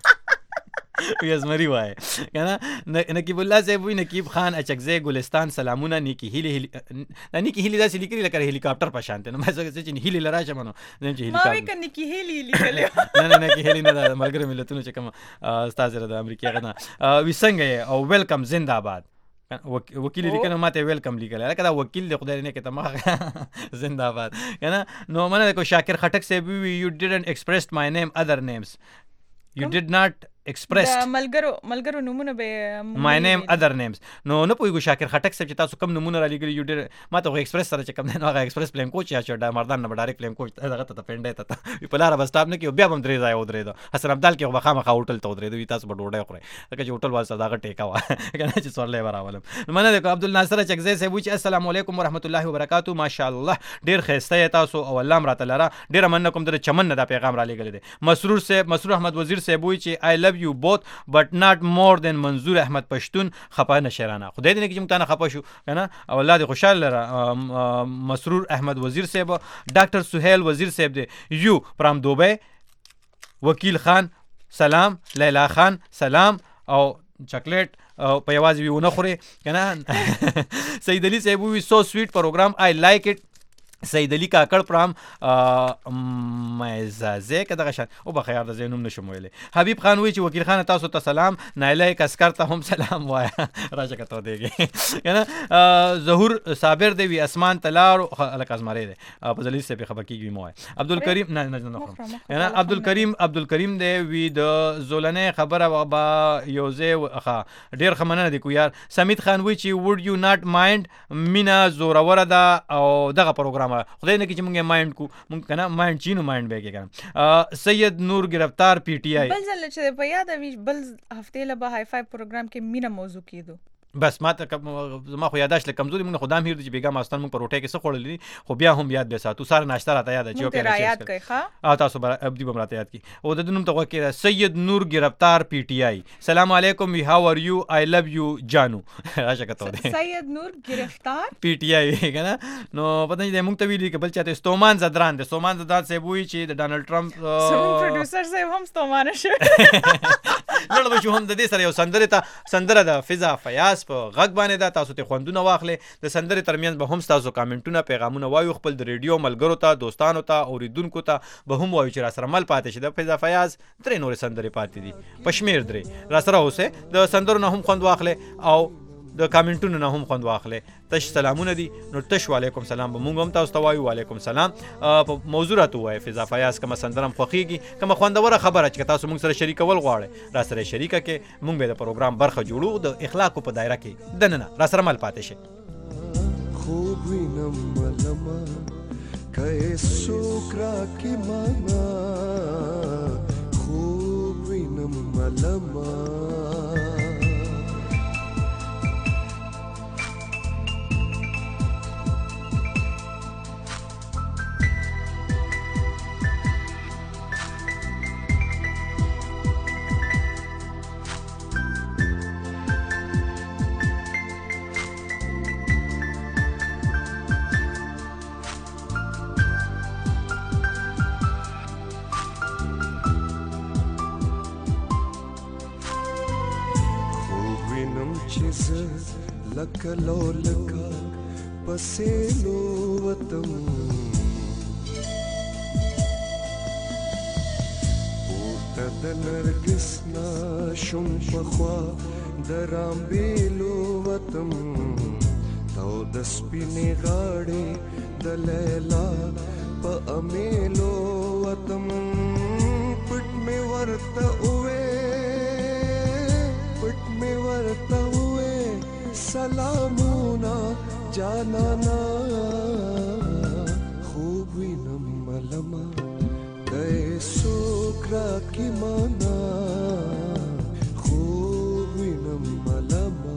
وی ازمری وای کنه. نقیب الله صاحب وی نقیب خان اچکزی ګلستان سلامونه نیکی هیلی نیکی هیلی داسې لیکلي لکه هلیکاپټر په شان ته. نو مې چې هیلی لرا شمنو نیم چې هلیکاپټر ما وی کنه کی هیلی لیکلي نه نیکی هیلی نه د ملګری ملتونو چې کوم استاد زره د امریکا غنه وی څنګه او ویلکم زنده باد. وکیل لیکنه ماته ویلکم لیکل لکه دا وکیل دی خدای نه کې تمه زنده باد کنه. نو منه کو شاکر خټک صاحب وی یو ډیډنٹ ایکسپریس مای نیم ادر نیمز یو ډیډ ناٹ expressed ملګرو نمونه به my name other names. نو نه پوهیږو شاکر خټک صاحب چې تاسو کم نمونه را لګري یو ډېر ما ته ایکسپریس سره چې کم نه هغه ایکسپریس پلین کوچ یا چې مردان نه ډایرکټ پلین کوچ هغه ته پنده ته په لار بس سټاپ نه کې بیا هم درې ځای ودرېدو. حسن عبدال کې وبخامه هوټل ته ودرېدو تاسو په ډوډۍ خورئ لکه چې هوټل وال صداغه ټیکا وا کنه چې سورلې وراولم. منه د عبد الناصر چکزی صاحب چې السلام علیکم ورحمت الله وبرکاتو. ماشاءالله ډېر خسته تاسو او الله مرته لره ډېر مننه کوم در چمن نه دا پیغام را لګل دي. مسرور احمد وزیر صاحب چې I love you both but not more than منظور احمد پشتون. خپه نشرانه خدای دې نه کې چې متانه خپه شو کنه او الله دې خوشاله لره. مسرور احمد وزیر صاحب ډاکټر سہیل وزیر صاحب دې یو فرام دوبه. وکیل خان سلام. لیلا خان سلام او چاکلیټ په یوازې ویونه خوري کنه. سید علي صاحب وی سو سویټ پروګرام I like it. سید علی کاکړ پرام مزازه که دغه شان او بخیر د زینوم نشم ویلې. حبیب خان وی چې وکیل خان تاسو ته سلام. نایله کسکر ته هم سلام وایا راشه کته دیږي کنه. ظهور صابر دی وی اسمان تلار الک ازماره دی په زلی سه په خبر کیږي مو. عبدالکریم نه کنه عبدالکریم دی وی د زولنه خبره با یوزه ډیر خمنه دی کو یار. سمیت خان وی چې would you not mind مینا زوره ده او دغه پروګرام خدای نه کې چې مونږه مایند کو مونږ کنه مایند چینو مایند به کې کنه. سید نور گرفتار پی ټی آی بل ځل چې په یاد وی بل هفته له به های فای پروګرام کې مینا موضوع کیدو بس ما ته زما خو یاداش له کمزوري موږ خدام هیر دي چې بیګا ماستان موږ په روټه کې څه خوړلې خو بیا هم یاد به ساتو ساره ناشته راته یاد چې اوکې یاد کړئ ښه تاسو به ابدي بمراته یاد کی او د دنوم ته وکړه سید نور گرفتار پی ټی آی سلام علیکم وی هاو ار یو آی لو یو جانو راشه کته سید نور گرفتار پی ټی آی کنه نو پته نه موږ ته ویلي کې بل چاته استومان زدران د استومان زدران سه وی چې د ډانلډ ټرمپ سمون پروډوسر سه هم استومان شه لړ به هم د دې سره یو سندره د فضا فیاض په غږ باندې دا تاسو ته خوندونه واخلې د سندره ترمنځ به هم تاسو کامنټونه پیغامونه وایو خپل د ریډیو ملګرو ته دوستانو ته اوریدونکو ته به هم وایو چې را سره مل پاتې شي د فضا فیاض درې نور سندره پاتې دي پښمیر درې را سره اوسه د سندرو نه هم خوند واخلې او د کامنټونو نه هم خوند واخلې تش سلامونه دي نو تش وعلیکم سلام به مونږ هم تاسو ته وایو وعلیکم سلام په موضوع راته وایي فضا فیاض کوم سندرم خوخیږي کوم خوندوره خبره چې تاسو مونږ سره شریکول غواړئ را سره شریکه کې مونږ به د پروګرام برخه جوړو د اخلاقو په دایره کې دننه را سره مل پاتې شي خوب وینم ملما کیسو کرا کی مانا خوب وینم ملما لکه لو لکه پسې لو وتم پورته د نرګس نا شم پخوا د رامبېلو وتم تو د سپینې غاړې د لیلا په امیلو وتم پټ مې ورته سلامونا جانانا خوب وینم ملما کیسو کرا کی مانا خوب وینم ملما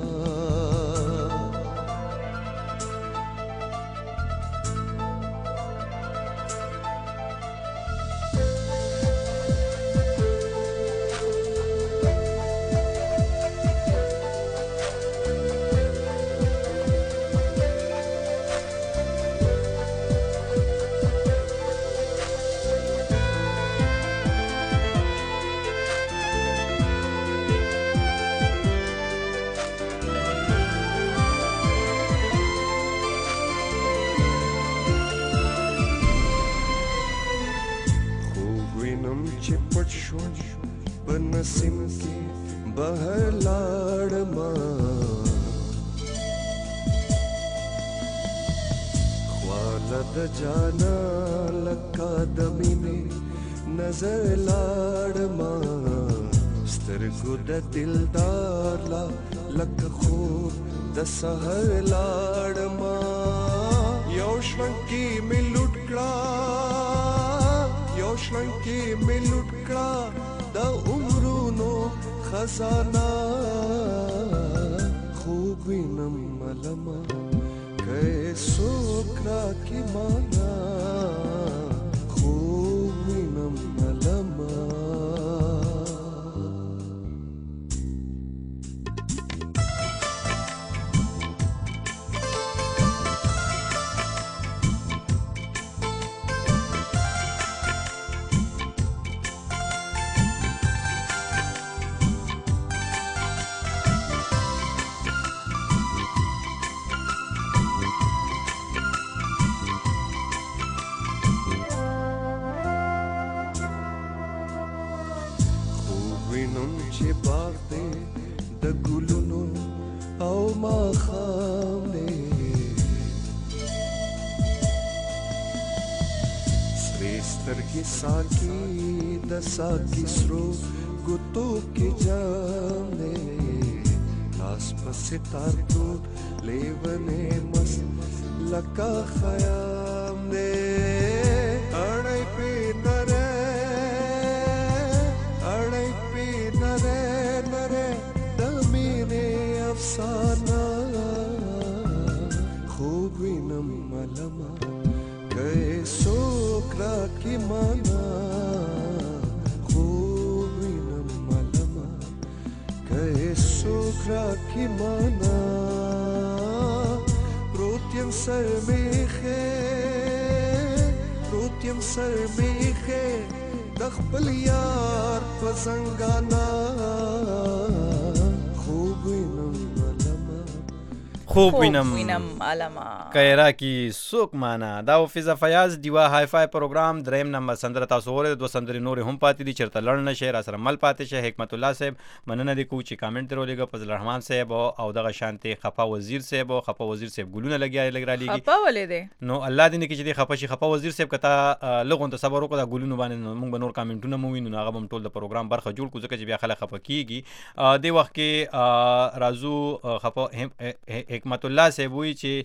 بنسیم کی بہر لاڑ ماں خوالد جانا لکا دمینے نظر لاڑ ماں سترگو دا دلدار لا لک خور دا سہر لاڑ ماں یوشنکی میں لٹکڑا یوشنکی میں لٹکڑا دا عمرونو خزانہ خوب وینم ملما کیسو کرا کی مانا خوب وینم ملما साकी दसा किसरो गुतो के जाने लास पसितार को लेवने मस लका खयाम ने अड़ै पे नरे नरे दमीने अफसा څوک راکړي مانا خوب وینم ملمه که څوک راکړي مانا پروت یم سر میخې پروت یم سر میخې د خپل یار په زنګانا خوب وینم خوب وینم علما کایرا کی سوک معنا دا فضا فیاض دیوا های فای پروګرام دریم نمبر سندره تاسو وره دو سندري نور هم پاتې دي چرته لړ نشه را سره مل پاتې شه حکمت الله صاحب مننه دي کو چې کامنټ درولېګه فضل الرحمن صاحب او دغه شانتي خفا وزیر صاحب ګلونه لګیا لګرالېږي خفا ولې دي نو الله دې نه کې چې دې خفا شي خفا وزیر صاحب کته لغون ته صبر وکړه ګلونه باندې موږ به نور کامنټونه مو وینو هغه هم ټول د پروګرام برخه جوړ کو ځکه چې بیا خلک خفا کیږي دې وخت کې رازو خفا حکمت الله صاحب وی چې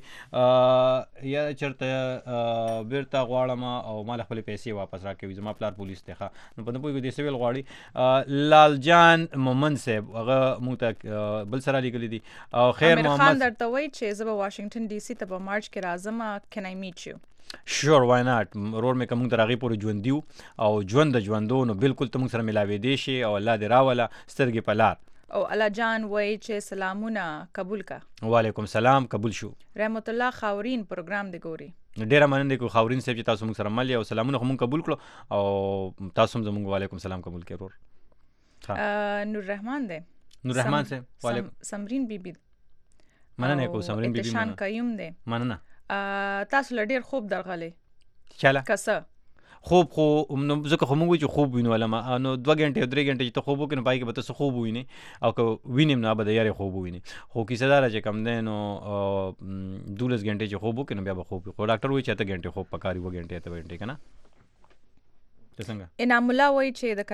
یا چرته بیرته غواړم او مال خپل پیسې واپس راکوي زما پلار پولیس ته نو په دې دې سویل غواړي لال جان مومن صاحب هغه مو ته بل سره لیکلي دي او خیر محمد خان درته وی چې زه واشنگټن ډي سي ته په مارچ کې راځم کین آی میټ یو شور وای ناٹ رور مې کوم درغه پورې ژوند دیو او ژوند د ژوندو نو بالکل ته موږ سره ملاوي دي شي او الله دې راولا سترګې پلار او الله جان وای چې سلامونه قبول کا وعلیکم سلام قبول شو رحمت الله خاورین پروګرام دی ګوري ډیره مننه کوم خاورین صاحب چې تاسو موږ سره مل او سلامونه هم قبول کړو او تاسو هم زموږ وعلیکم سلام قبول کړئ نور رحمان دی نور رحمان صاحب وعلیکم سمرین بیبي مننه کوم سمرین بیبي شان قیوم دی مننه تاسو لډیر خوب درغلي چاله کسه خوب خو نو ځکه خو موږ چې خوب وینو علما نو 2 غنټه 3 غنټه چې ته خوب وکړې پای کې به تاسو خوب ویني او که وینم نه به د یاري خوب ویني خو کیسه دار چې کم ده نو 12 غنټه چې خوب وکړې بیا به خوب خو ډاکټر وایي چې 8 غنټه خوب پکاري 2 غنټه 8 غنټه کنه څنګه انعام الله وایي چې د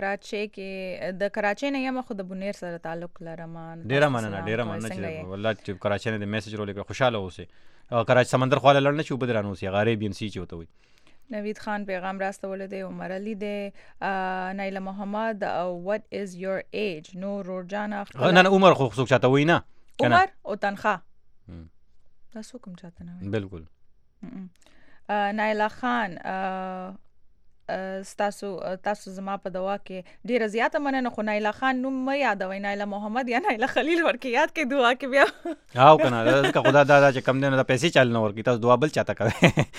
کراچۍ نه یم خو د بونیر سره تعلق لرم ډیره مننه چې والله چې کراچۍ نه د میسج رولې خوشاله اوسه کراچۍ سمندر خواله لړ نه چې وبدرانو سي غریب بي ان سي چوته وي نوید خان پیغام راستول دی عمر علي دی نایله محمد what is your age نور رجانا نه عمر خو څوک چاته وای نه عمر او تنخواه تاسو کوم چاته نه بالکل نایله خان تاسو زما په دوا کې ډیره زیاته مننه خو نایله خان نوم مې یادوي نایله محمد یا نایله خلیل ورکه یاد کې دعا کې بیا او کنه ځکه خدا دا چې کم دنه د پیسې چل نه ورکی تاسو دعا بل چاته کوي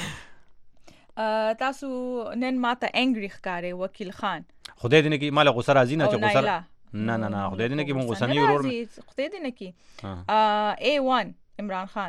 تاسو نن ماته انګری ښکارې وکیل خان خدای دې نه کې مال غوسه راځي نه چې غوسه نه خدای دې نه کې مونږ غوسه نه ورور خدای دې نه کې A1 عمران خان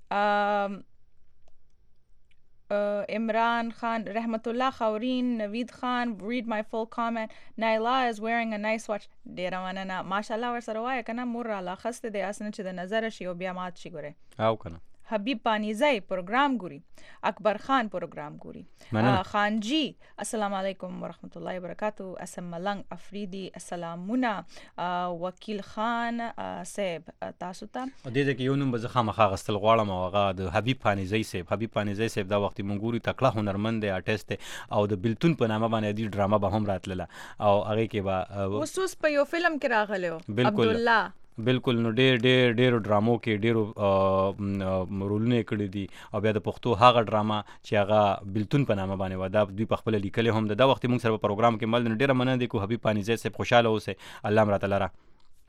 Imran Khan, Rahmatullah Khawreen, Naveed Khan, read my full comment. Naila is wearing a nice watch. Dera manana. MashaAllah war sara waya kana murra la khaste de asna che de nazar shi o bia mat shi gore. Au kana. حبیب پانیزی پروگرام ګوري اکبر خان پروگرام ګوري خان جی السلام علیکم ورحمت الله وبرکاتہ اسم ملنګ افریدی السلامونه وکیل خان صاحب تاسو ته د دې کې یو نوم به زخه مخه غستل غواړم او هغه د حبیب پانیزی صاحب دا وخت مونګوري تکړه هنرمند دی آرټیست او د بلتون په نامه باندې دی ډراما به هم راتله او هغه کې به وسوس په یو فلم کې راغلو عبد الله بالکل نو ډېر ډرامو کې ډېر رولونه کړی دي او بیا د پښتو هغه ډراما چې هغه بلتون په نامه باندې و دا دوی په خپل لیکلې هم دا وخت موږ سره په پروګرام کې مل ډېر مننه دي کو حبیب پانیزی صاحب خوشاله اوسه الله امر تعالی را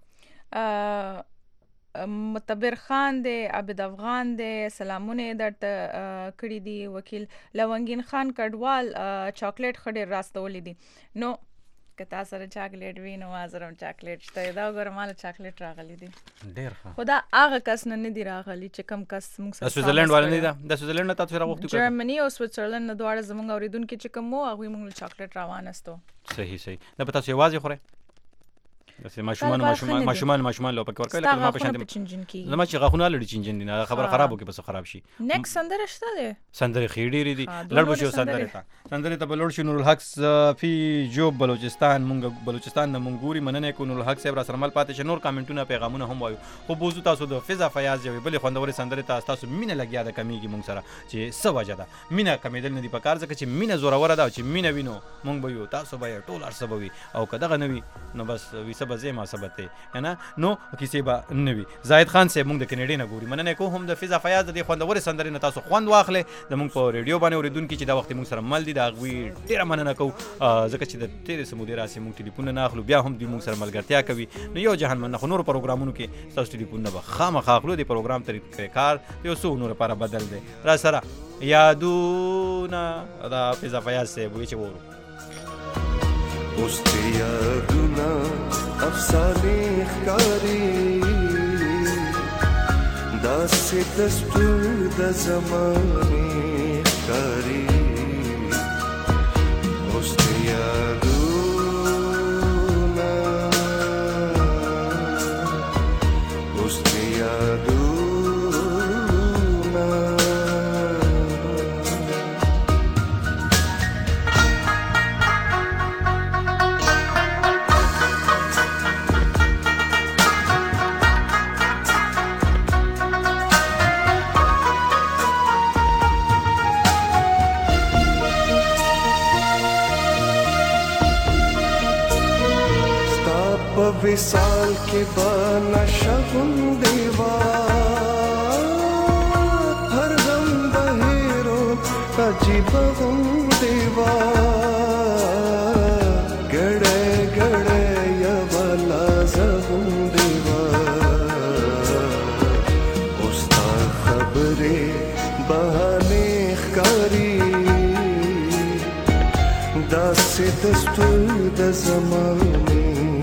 متبر خان دی عبد افغان دی سلامونه درته کړی دي وکیل لونګین خان کډوال چاکلیټ خډیر راستولې دي نو کتا سره چاکلیټ وینو ازرم چاکلیټ شته دا ګرمال چاکلیټ راغلی دي ډیر ښه خدا هغه کس نه دی راغلی چې کم کس موږ سره سویټزرلند والے نه دا د سویټزرلند نه تاسو راغوښتو جرمني او سویټزرلند نه دواړه زمونږ اوریدونکو چې کوم وو هغه موږ چاکلیټ روانستو صحیح دا په تاسو یوازې خوره داسې ماشومان لو پکې ورکړل کله ما په شان زما چې غاخونه لړ چینجن دي نه خبر خراب وکي بس خراب شي نیک سندره شته ده سندره خېډيري دي لړ بشو سندره ته بلور شو نور الحق فی جو بلوچستان مونږ بلوچستان نه مونږوري مننه کو نور الحق صاحب را سرمل پاتې شنور کمنټونه پیغامونه هم وایو خو بوزو تاسو د فضا فیاض یو بل خوندوري سندره تاسو مینه لګیا د کمیږي مونږ سره چې څه وجه ده مینه کمیدل نه دی پکار ځکه چې مینه زوره وره ده چې مینه وینو مونږ به یو تاسو به ټول ارسبوي او کداغه نوي نو بس وي سب به زه ما څه به ته کنه نو کیسې به نه وي. زاهد خان صاحب موږ د کینیډا نه ګوري مننه کوو هم د فضا فیاض د دې خوندورې سندرې نه تاسو خوند واخلئ زموږ په ریډیو باندې اورېدونکي چې دا وخت موږ سره مل دي د هغوی ډېره مننه کوو ځکه چې د تېرې څه مودې راسې موږ ټلیفونونه نه اخلو بیا هم دوی موږ سره ملګرتیا کوي نو یو جهان مننه خو نورو پروګرامونو کې ستاسو ټلیفونونه به خامخا اخلو د پروګرام طریقې کار د یو څو نورو لپاره بدل دی را سره یادونه دا فضا فیاض صاحب وایي چې وورو اوس دې یادونه افسانې ښکاري داسې دستور د زمانې ښکاري اوس دې یادونه اوس دې یادونه وصال کے بانشا دیوا ہر غم بہیرو عجیب دیوا گڑے گڑے یا والا زہم دیوا استا خبرے بہانے خکاری داس دستور د زمانے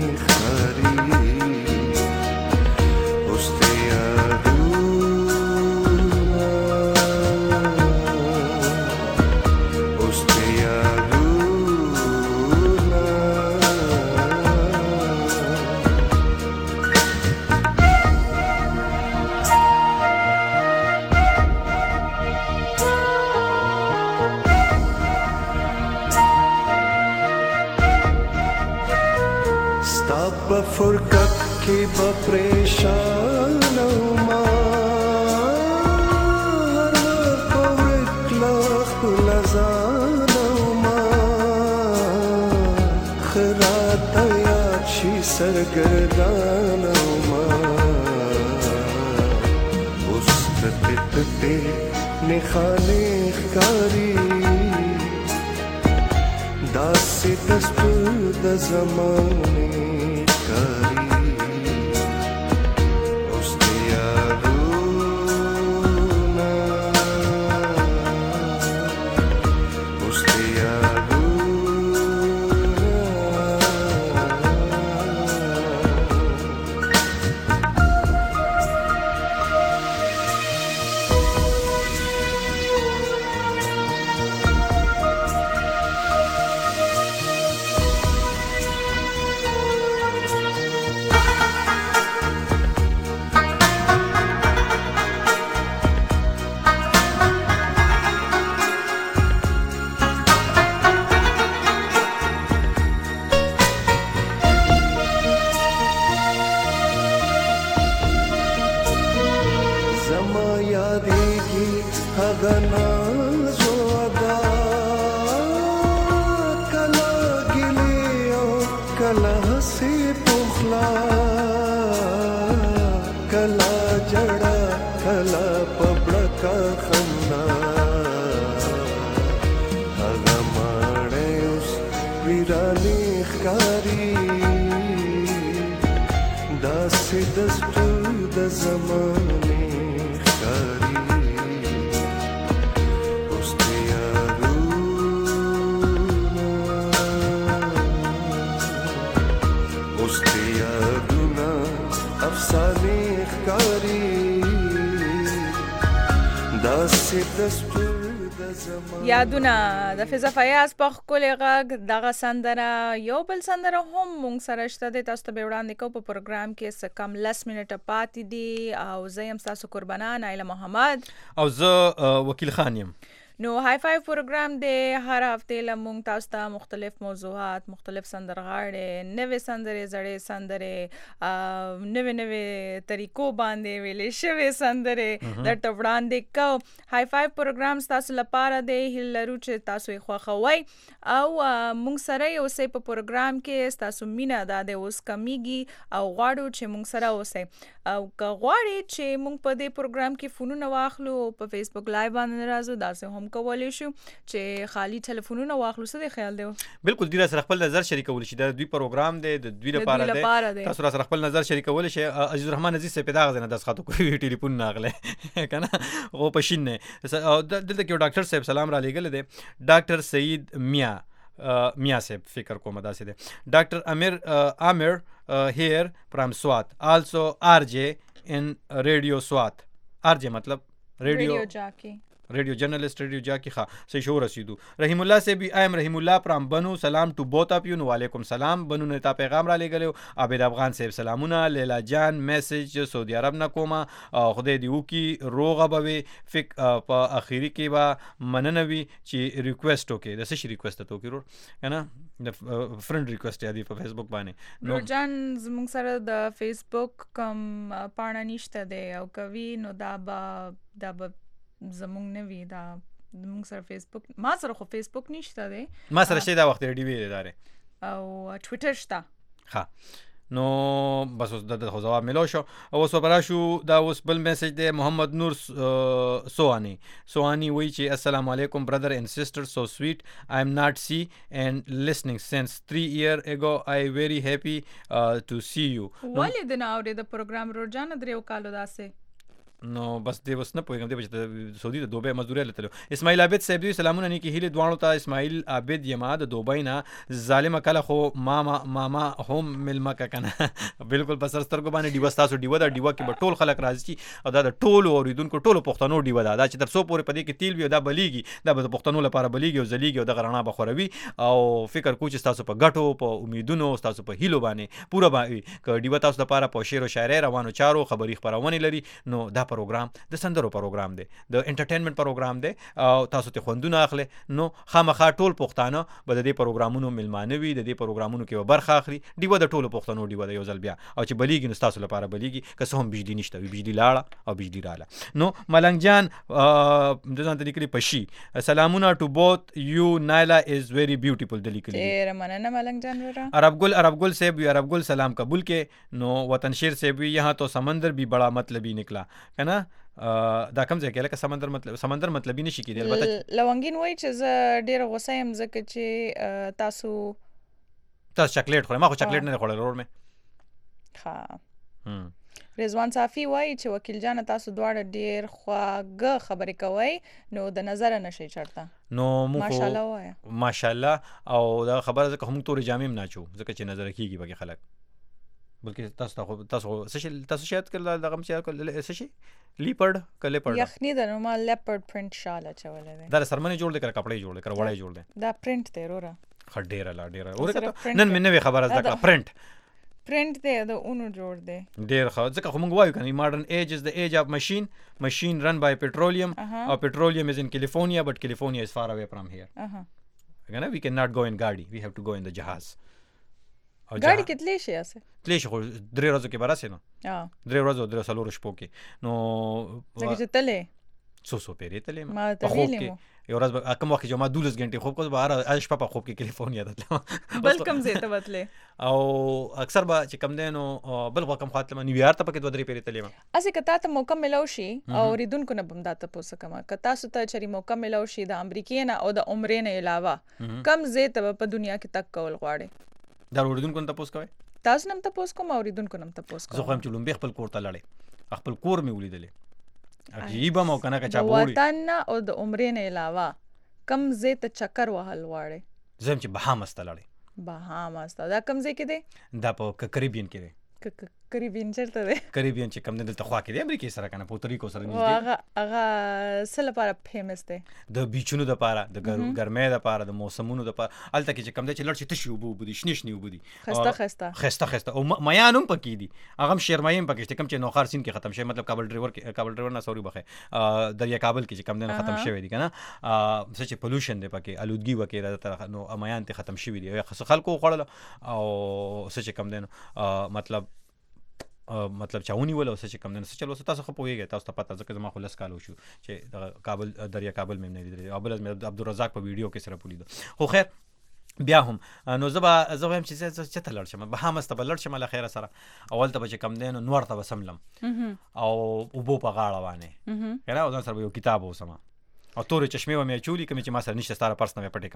فرقت کی بپریشان ما پورک لاخ لزان ما خرات یاد شي سرګردان ما اوس تته نخانه ښکاری داسې دستور د زمانې یادونه د فضا فیاض په ښکلي غږ دغه سندره یو بل سندره هم مونږ سره شته دی تاسو ته به وړاندې کوو په پروګرام کې څه کم 10 منټه پاتې دي او زه یم ستاسو قربانه نایله محمد او زه وکیل خان یم نو های فایو پروګرام دی هر هفته لمونږ تاسو ته مختلف موضوعات مختلف سندرغاړي نوې سندرې زړې سندرې نوې طریقو باندې ویلې شوې سندرې درته وړاندې کوو های فایو پروګرام تاسو لپاره دی هیله لرو چې تاسو یې خوښوئ او مونږ سره یې اوسئ په پروګرام کې ستاسو مینه دا دی اوس کمیږي او غواړو چې مونږ سره اوسئ او که غواړئ چې مونږ په دې پروګرام کې فونونه واخلو په فیسبوک لایو باندې راځو داسې هم کولی شو چې خالی ټلیفونونه واخلو څه دی خیال دی بالکل دوی سره خپل نظر شریکولی شي دا دوی پروګرام دی د دوی لپاره دی تاسو سره خپل نظر شریکولی شي عزیز الرحمن عزیز سے پیدا غزنه داس خاطو کوئی ټلیفون ناغله کنه او پښین نه دلته کې ډاکټر صاحب سلام را لګل دی ډاکټر سعید میاں صاحب فکر کوم داسې دی ډاکټر عامر here from SWAT also RJ in Radio SWAT RJ मतलब radio journalist radio jockey खा सही शो रसीदू रहीमुल्ला से भी I am Rahimullah फ्रॉम बनू सलाम to both of you वालेकुम सलाम बनू ने ता पैगाम را لګلو عابد افغان صاحب سلامونه لیلا جان میسج سعودي عرب نه کومه خدای دی وکي روغه به فک په اخیری کې با مننوي چې ریکوست وکي د څه ریکوست ته وکړو کنه د فرند ریکوست یادي په فیسبوک باندې نو جان زموږ سره د فیسبوک کوم پاڼه نشته دی او کوي نو دا زمونږ نه وی دا زمونږ سره فیسبوک ما سره خو فیسبوک نشته دی ما سره شته دا وخت ریډي وی داره او ټویټر شته ها نو بس اوس د جواب ملو شو او اوس برا شو دا اوس بل میسج دی محمد نور سوانی وی چې السلام علیکم brother and sister so sweet I am not see and listening since 3 years ago I very happy to see you ولې د پروګرام روزانه دریو کالو داسې نو بس دی وس نه پوهیږم دی چې سعودي د دوبه مزدوري لته اسماعیل عابد صاحب دی سلامونه نه کې هیله دوانو ته اسماعیل عابد یما د دوبه نه ظالم کله خو ماما هم ملما کنه بالکل بسر سترګو باندې دیو تاسو دیو دا دیو کې ټول خلک راځي او دا د ټولو اوریدونکو ټولو پښتنو دیو دا چې تر څو پورې پدې کې تیل وي دا بلیږي دا د پښتنو لپاره بلیږي او زلیږي او د غرنا بخوروي او فکر کو چې تاسو په غټو په امیدونو تاسو په هیلو باندې پورا باندې ک دیو تاسو لپاره په شعر او شاعري روانو چارو خبري خبرونه لري نو دا پروګرام د سندرو پروګرام دی د انټرټینمنت پروګرام دی او تاسو ته خوندونه اخلي نو خامخا ټول پښتانه به د دې پروګرامونو ملمانه وي د دې پروګرامونو کې برخه اخلي دیو د ټولو پښتنو دیو د یو ځل بیا او چې بلیږي نو تاسو لپاره بلیږي که څه هم بجلی نشته وي بجلی لاړه او بجلی رااله نو ملنګ جان د ځان ته لیکلي پشي سلامونه ټو بوت یو نایلا از ویری بیوټیفل د لیکلي ډیر مننه ملنګ جان عرب گل صاحب عرب گل سلام قبول کې نو وطن شیر صاحب یہاں تو سمندر بھی بڑا مطلبی نکلا ہے نا دا کوم ځای کې لکه سمندر مطلبی نشي کېدی البته لونګین وای چې ز ډیر غوسه يم ځکه چې تاسو چاکلیټ خورئ ما خو چاکلیټ نه خوړل ورور مې ها رضوان صافی وای چې وکیل جان تاسو دواړه ډیر خواږه خبرې کوي نو د نظر نشي چرته نو ماشاءالله وای ماشاءالله او دا خبره ځکه هم تورې جامې نه چو ځکه چې نظر کیږي بګي خلک بلکې تاسو شاید کله دغه چې کله څه شي لیپرډ کله پړ یخنی د نو ما لیپرډ پرنٹ شال چولې دا سرمنه جوړ دې کړ کپڑے جوړ دې کړ وړای جوړ دې دا پرنٹ ته وروره خډېره لا ډېره ورکه نن مې نوې خبره زده پرنٹ دی د اونو جوړ دی ډېر ښه ځکه خو موږ وایو کنه ماډرن ایج از د ایج اف ماشین رن بای پیټرولیم او پیټرولیم از ان کیلیفورنیا بٹ کیلیفورنیا از فار اوے فرام هیر کنه وی کین ناٹ گو ان گاډي وی هاف ټو گو ان د جهاز ګاډي کې تللی شي اسه تللی شي خو 3 ورځې کې براسه نو 3 ورځې 3 سالو شپو کې نو څنګه چې تلې سو پیری تلې ما ته ویلې یو ورځ کوم وخت چې ما 12 غنټې خوب کوم بهر اش په خوب کې کیلیفورنیا ته بل کم زه ته وتلې او اکثر به چې کم دینو بل وکم خاطر نیویارک ته پکې 2-3 پیری تلې ما اسه کته ته موقع ملو شي او ریدونکو نه بم داته پوسه کما کته سو ته چری موقع ملو شي د امریکای نه او د عمرې نه علاوه کم زه ته په دنیا کې تک کول غواړي دا ریدونکو نه تاسو کوي تاسو نم تاسو کوم اوریدونکو نم تاسو زه خو هم چلم به خپل کور ته لړې خپل کور می ولیدلې عجیب مو کنه کچا بوړي وطن او د عمرې نه علاوه کم زه ته چکر وهل واړې زم چې بهامس ته لړې بهامس دا کم زه کې دی دا په کریبین کې دی کریبین چرته دی کریبین چې کم دلته خوا کې دی امریکای سره کنه پورتریکو سره او هغه څه لپاره فیمس دی د بیچونو د پاره د ګرمۍ د پاره د موسمونو د پاره الته کې چې کم دی چې لړ شي تشي وبو دي شنی وبو دي خسته او میانم پکې دي هغه شرمایم پکې کم چې نوخار سین کې ختم شي مطلب کابل ډرایور نه سوري بخه دریا کابل کې چې کم دی ختم شوی دي کنه څه چې پولوشن دی پکې الودګي وکړه د طرف نو میان ته ختم شوی دي خلکو خړل او څه چې کم دی مطلب چاونی ولا څه چې کم نه څه چلو تاسو خو پوهیږئ تاسو ته پته ځکه زما خلاص کالو شو چې د کابل دریا کابل مې نه لیدل او بل از عبدالرزاق په ویډیو کې سره پولیدو خو خیر بیا هم نو زه هم چې ته لړ شم به هم است بل لړ شم له خیر سره اول ته چې کم دین نور ته وسملم او وبو په غاړه وانه کنه او ځان سره یو کتاب وسم او تورې چشمه و مې چولی کوم چې ما سره نشته ستاره پرس نه پټې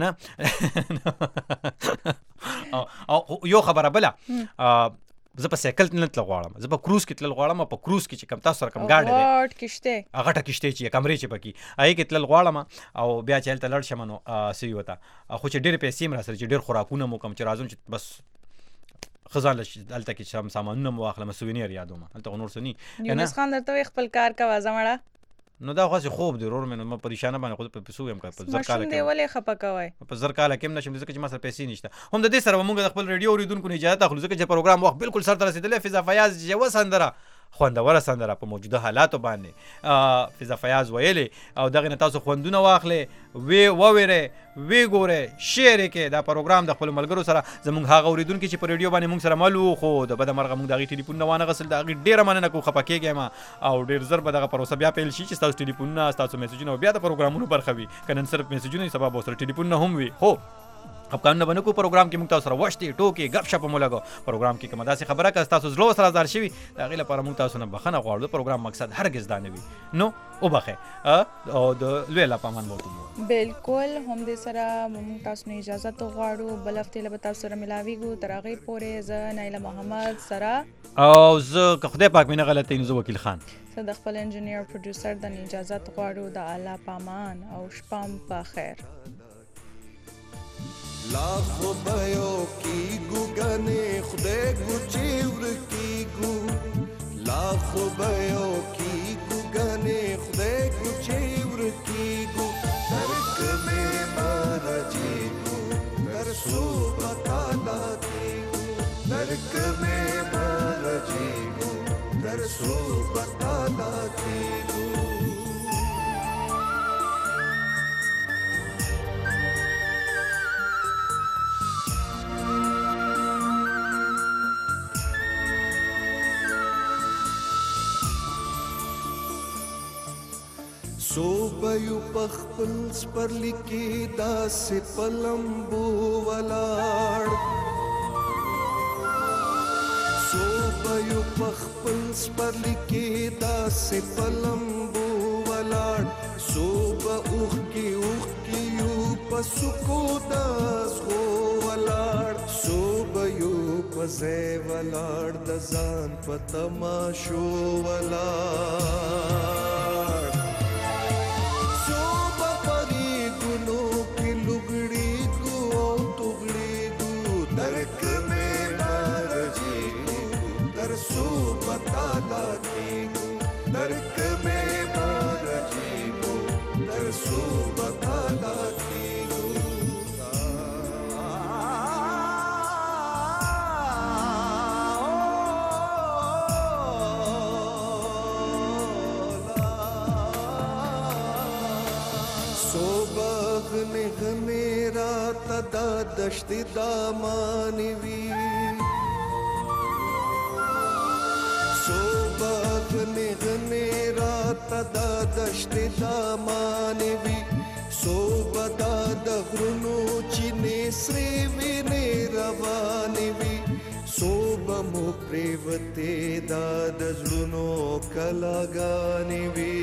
کم او یو خبره بله زه په سایکل نه تل غواړم زه په کروز کې تل غواړم په کروز کې چې کم تاسو سره کم گاډي دی غټه کشته چې کمرې چې پکې آی کې تل غواړم او بیا چې تل لړ شم نو سی وتا خو چې ډېر پیسې مر سره چې ډېر خوراکونه مو کم چې راځم چې بس خزان لته کې سامانونه مو واخلم سوینیر یادوم الته نور سني یونس خان درته خپل کار کا وازمړه نو دا خاصه خوب دی رور مې ما پریشانه باندې خود په پیسو هم کا په زرکاله کې ولې خپه کوي په زرکاله کې نشم ځکه چې ما سره پیسې نشته هم د دې سره موږ د خپل ریډیو اوریدونکو نه اجازه اخلو ځکه چې پروګرام وخت بالکل سر ته رسیدلی فضا فیاض چې وسندره خوندوره سندره په موجوده حالاتو باندې فضا فیاض ویلې او دغه تاسو خوندونه واخلې وی وویره وی ګوره شعر کې دا پروګرام د خپل ملګرو سره زموږ هغه اوریدونکو چې په ریډیو باندې موږ سره مالو خو د بده مرغه موږ دغه ټلیفون نه وانه غسل دغه ډیره مننه کو خپه کېږم او ډیر زر به دغه پروسه بیا پیل شي چې تاسو ټلیفون نه تاسو میسجونه بیا د پروګرامونو برخه وي کنه صرف میسجونه سبب وسره ټلیفون نه هم وي خو اب کانونه باندې کو پروګرام کې موږ تاسو سره وشتي ټوکی غپ شپ مو لګو پروګرام کې کومه داسې خبره که تاسو زلو سره زار شي دا غیله پر موږ تاسو نه بخنه غواړو پروګرام مقصد هرگز دا نه وي نو او بخه او د لوی لا پامن وته بالکل هم دې سره موږ تاسو نه اجازه ته غواړو بل هفته له تاسو سره ملاویږو تر هغه پورې ز نایله محمد سره او زه که خدای پاک مینه غلطه نو وکیل خان زه د خپل انجینیر پروډوسر د اجازه ته غواړو د الله پامان او شپم په خیر लाखों भयो की गुगने खुदे गुचीवर की गु लाखों भयो की गुगने खुदे गुचीवर की गु नरक में मार जी गु नरसू बताला की गु नरक में मार जी गु नरसू बताला की गु صوبیو پخپل سپرلی کې داسې پلمبو ولاړ صوبیو پخپل سپرلی کې داسې پلمبو ولاړ صوب اوخ کې یو پسکو داس خو ولاړ صوبیو پزې ولاړ د ځان په تماشو ولاړ बताला की नरक में मार जी तरसो बताला की सोबग निगनेरा तदा दश्ति दामानवी निगनेरा तदा दश्ति दामानवी सोबदा दगरुनो चिने श्रीविने रवानवी सोबमो प्रेवते दादजलुनो कलागानवी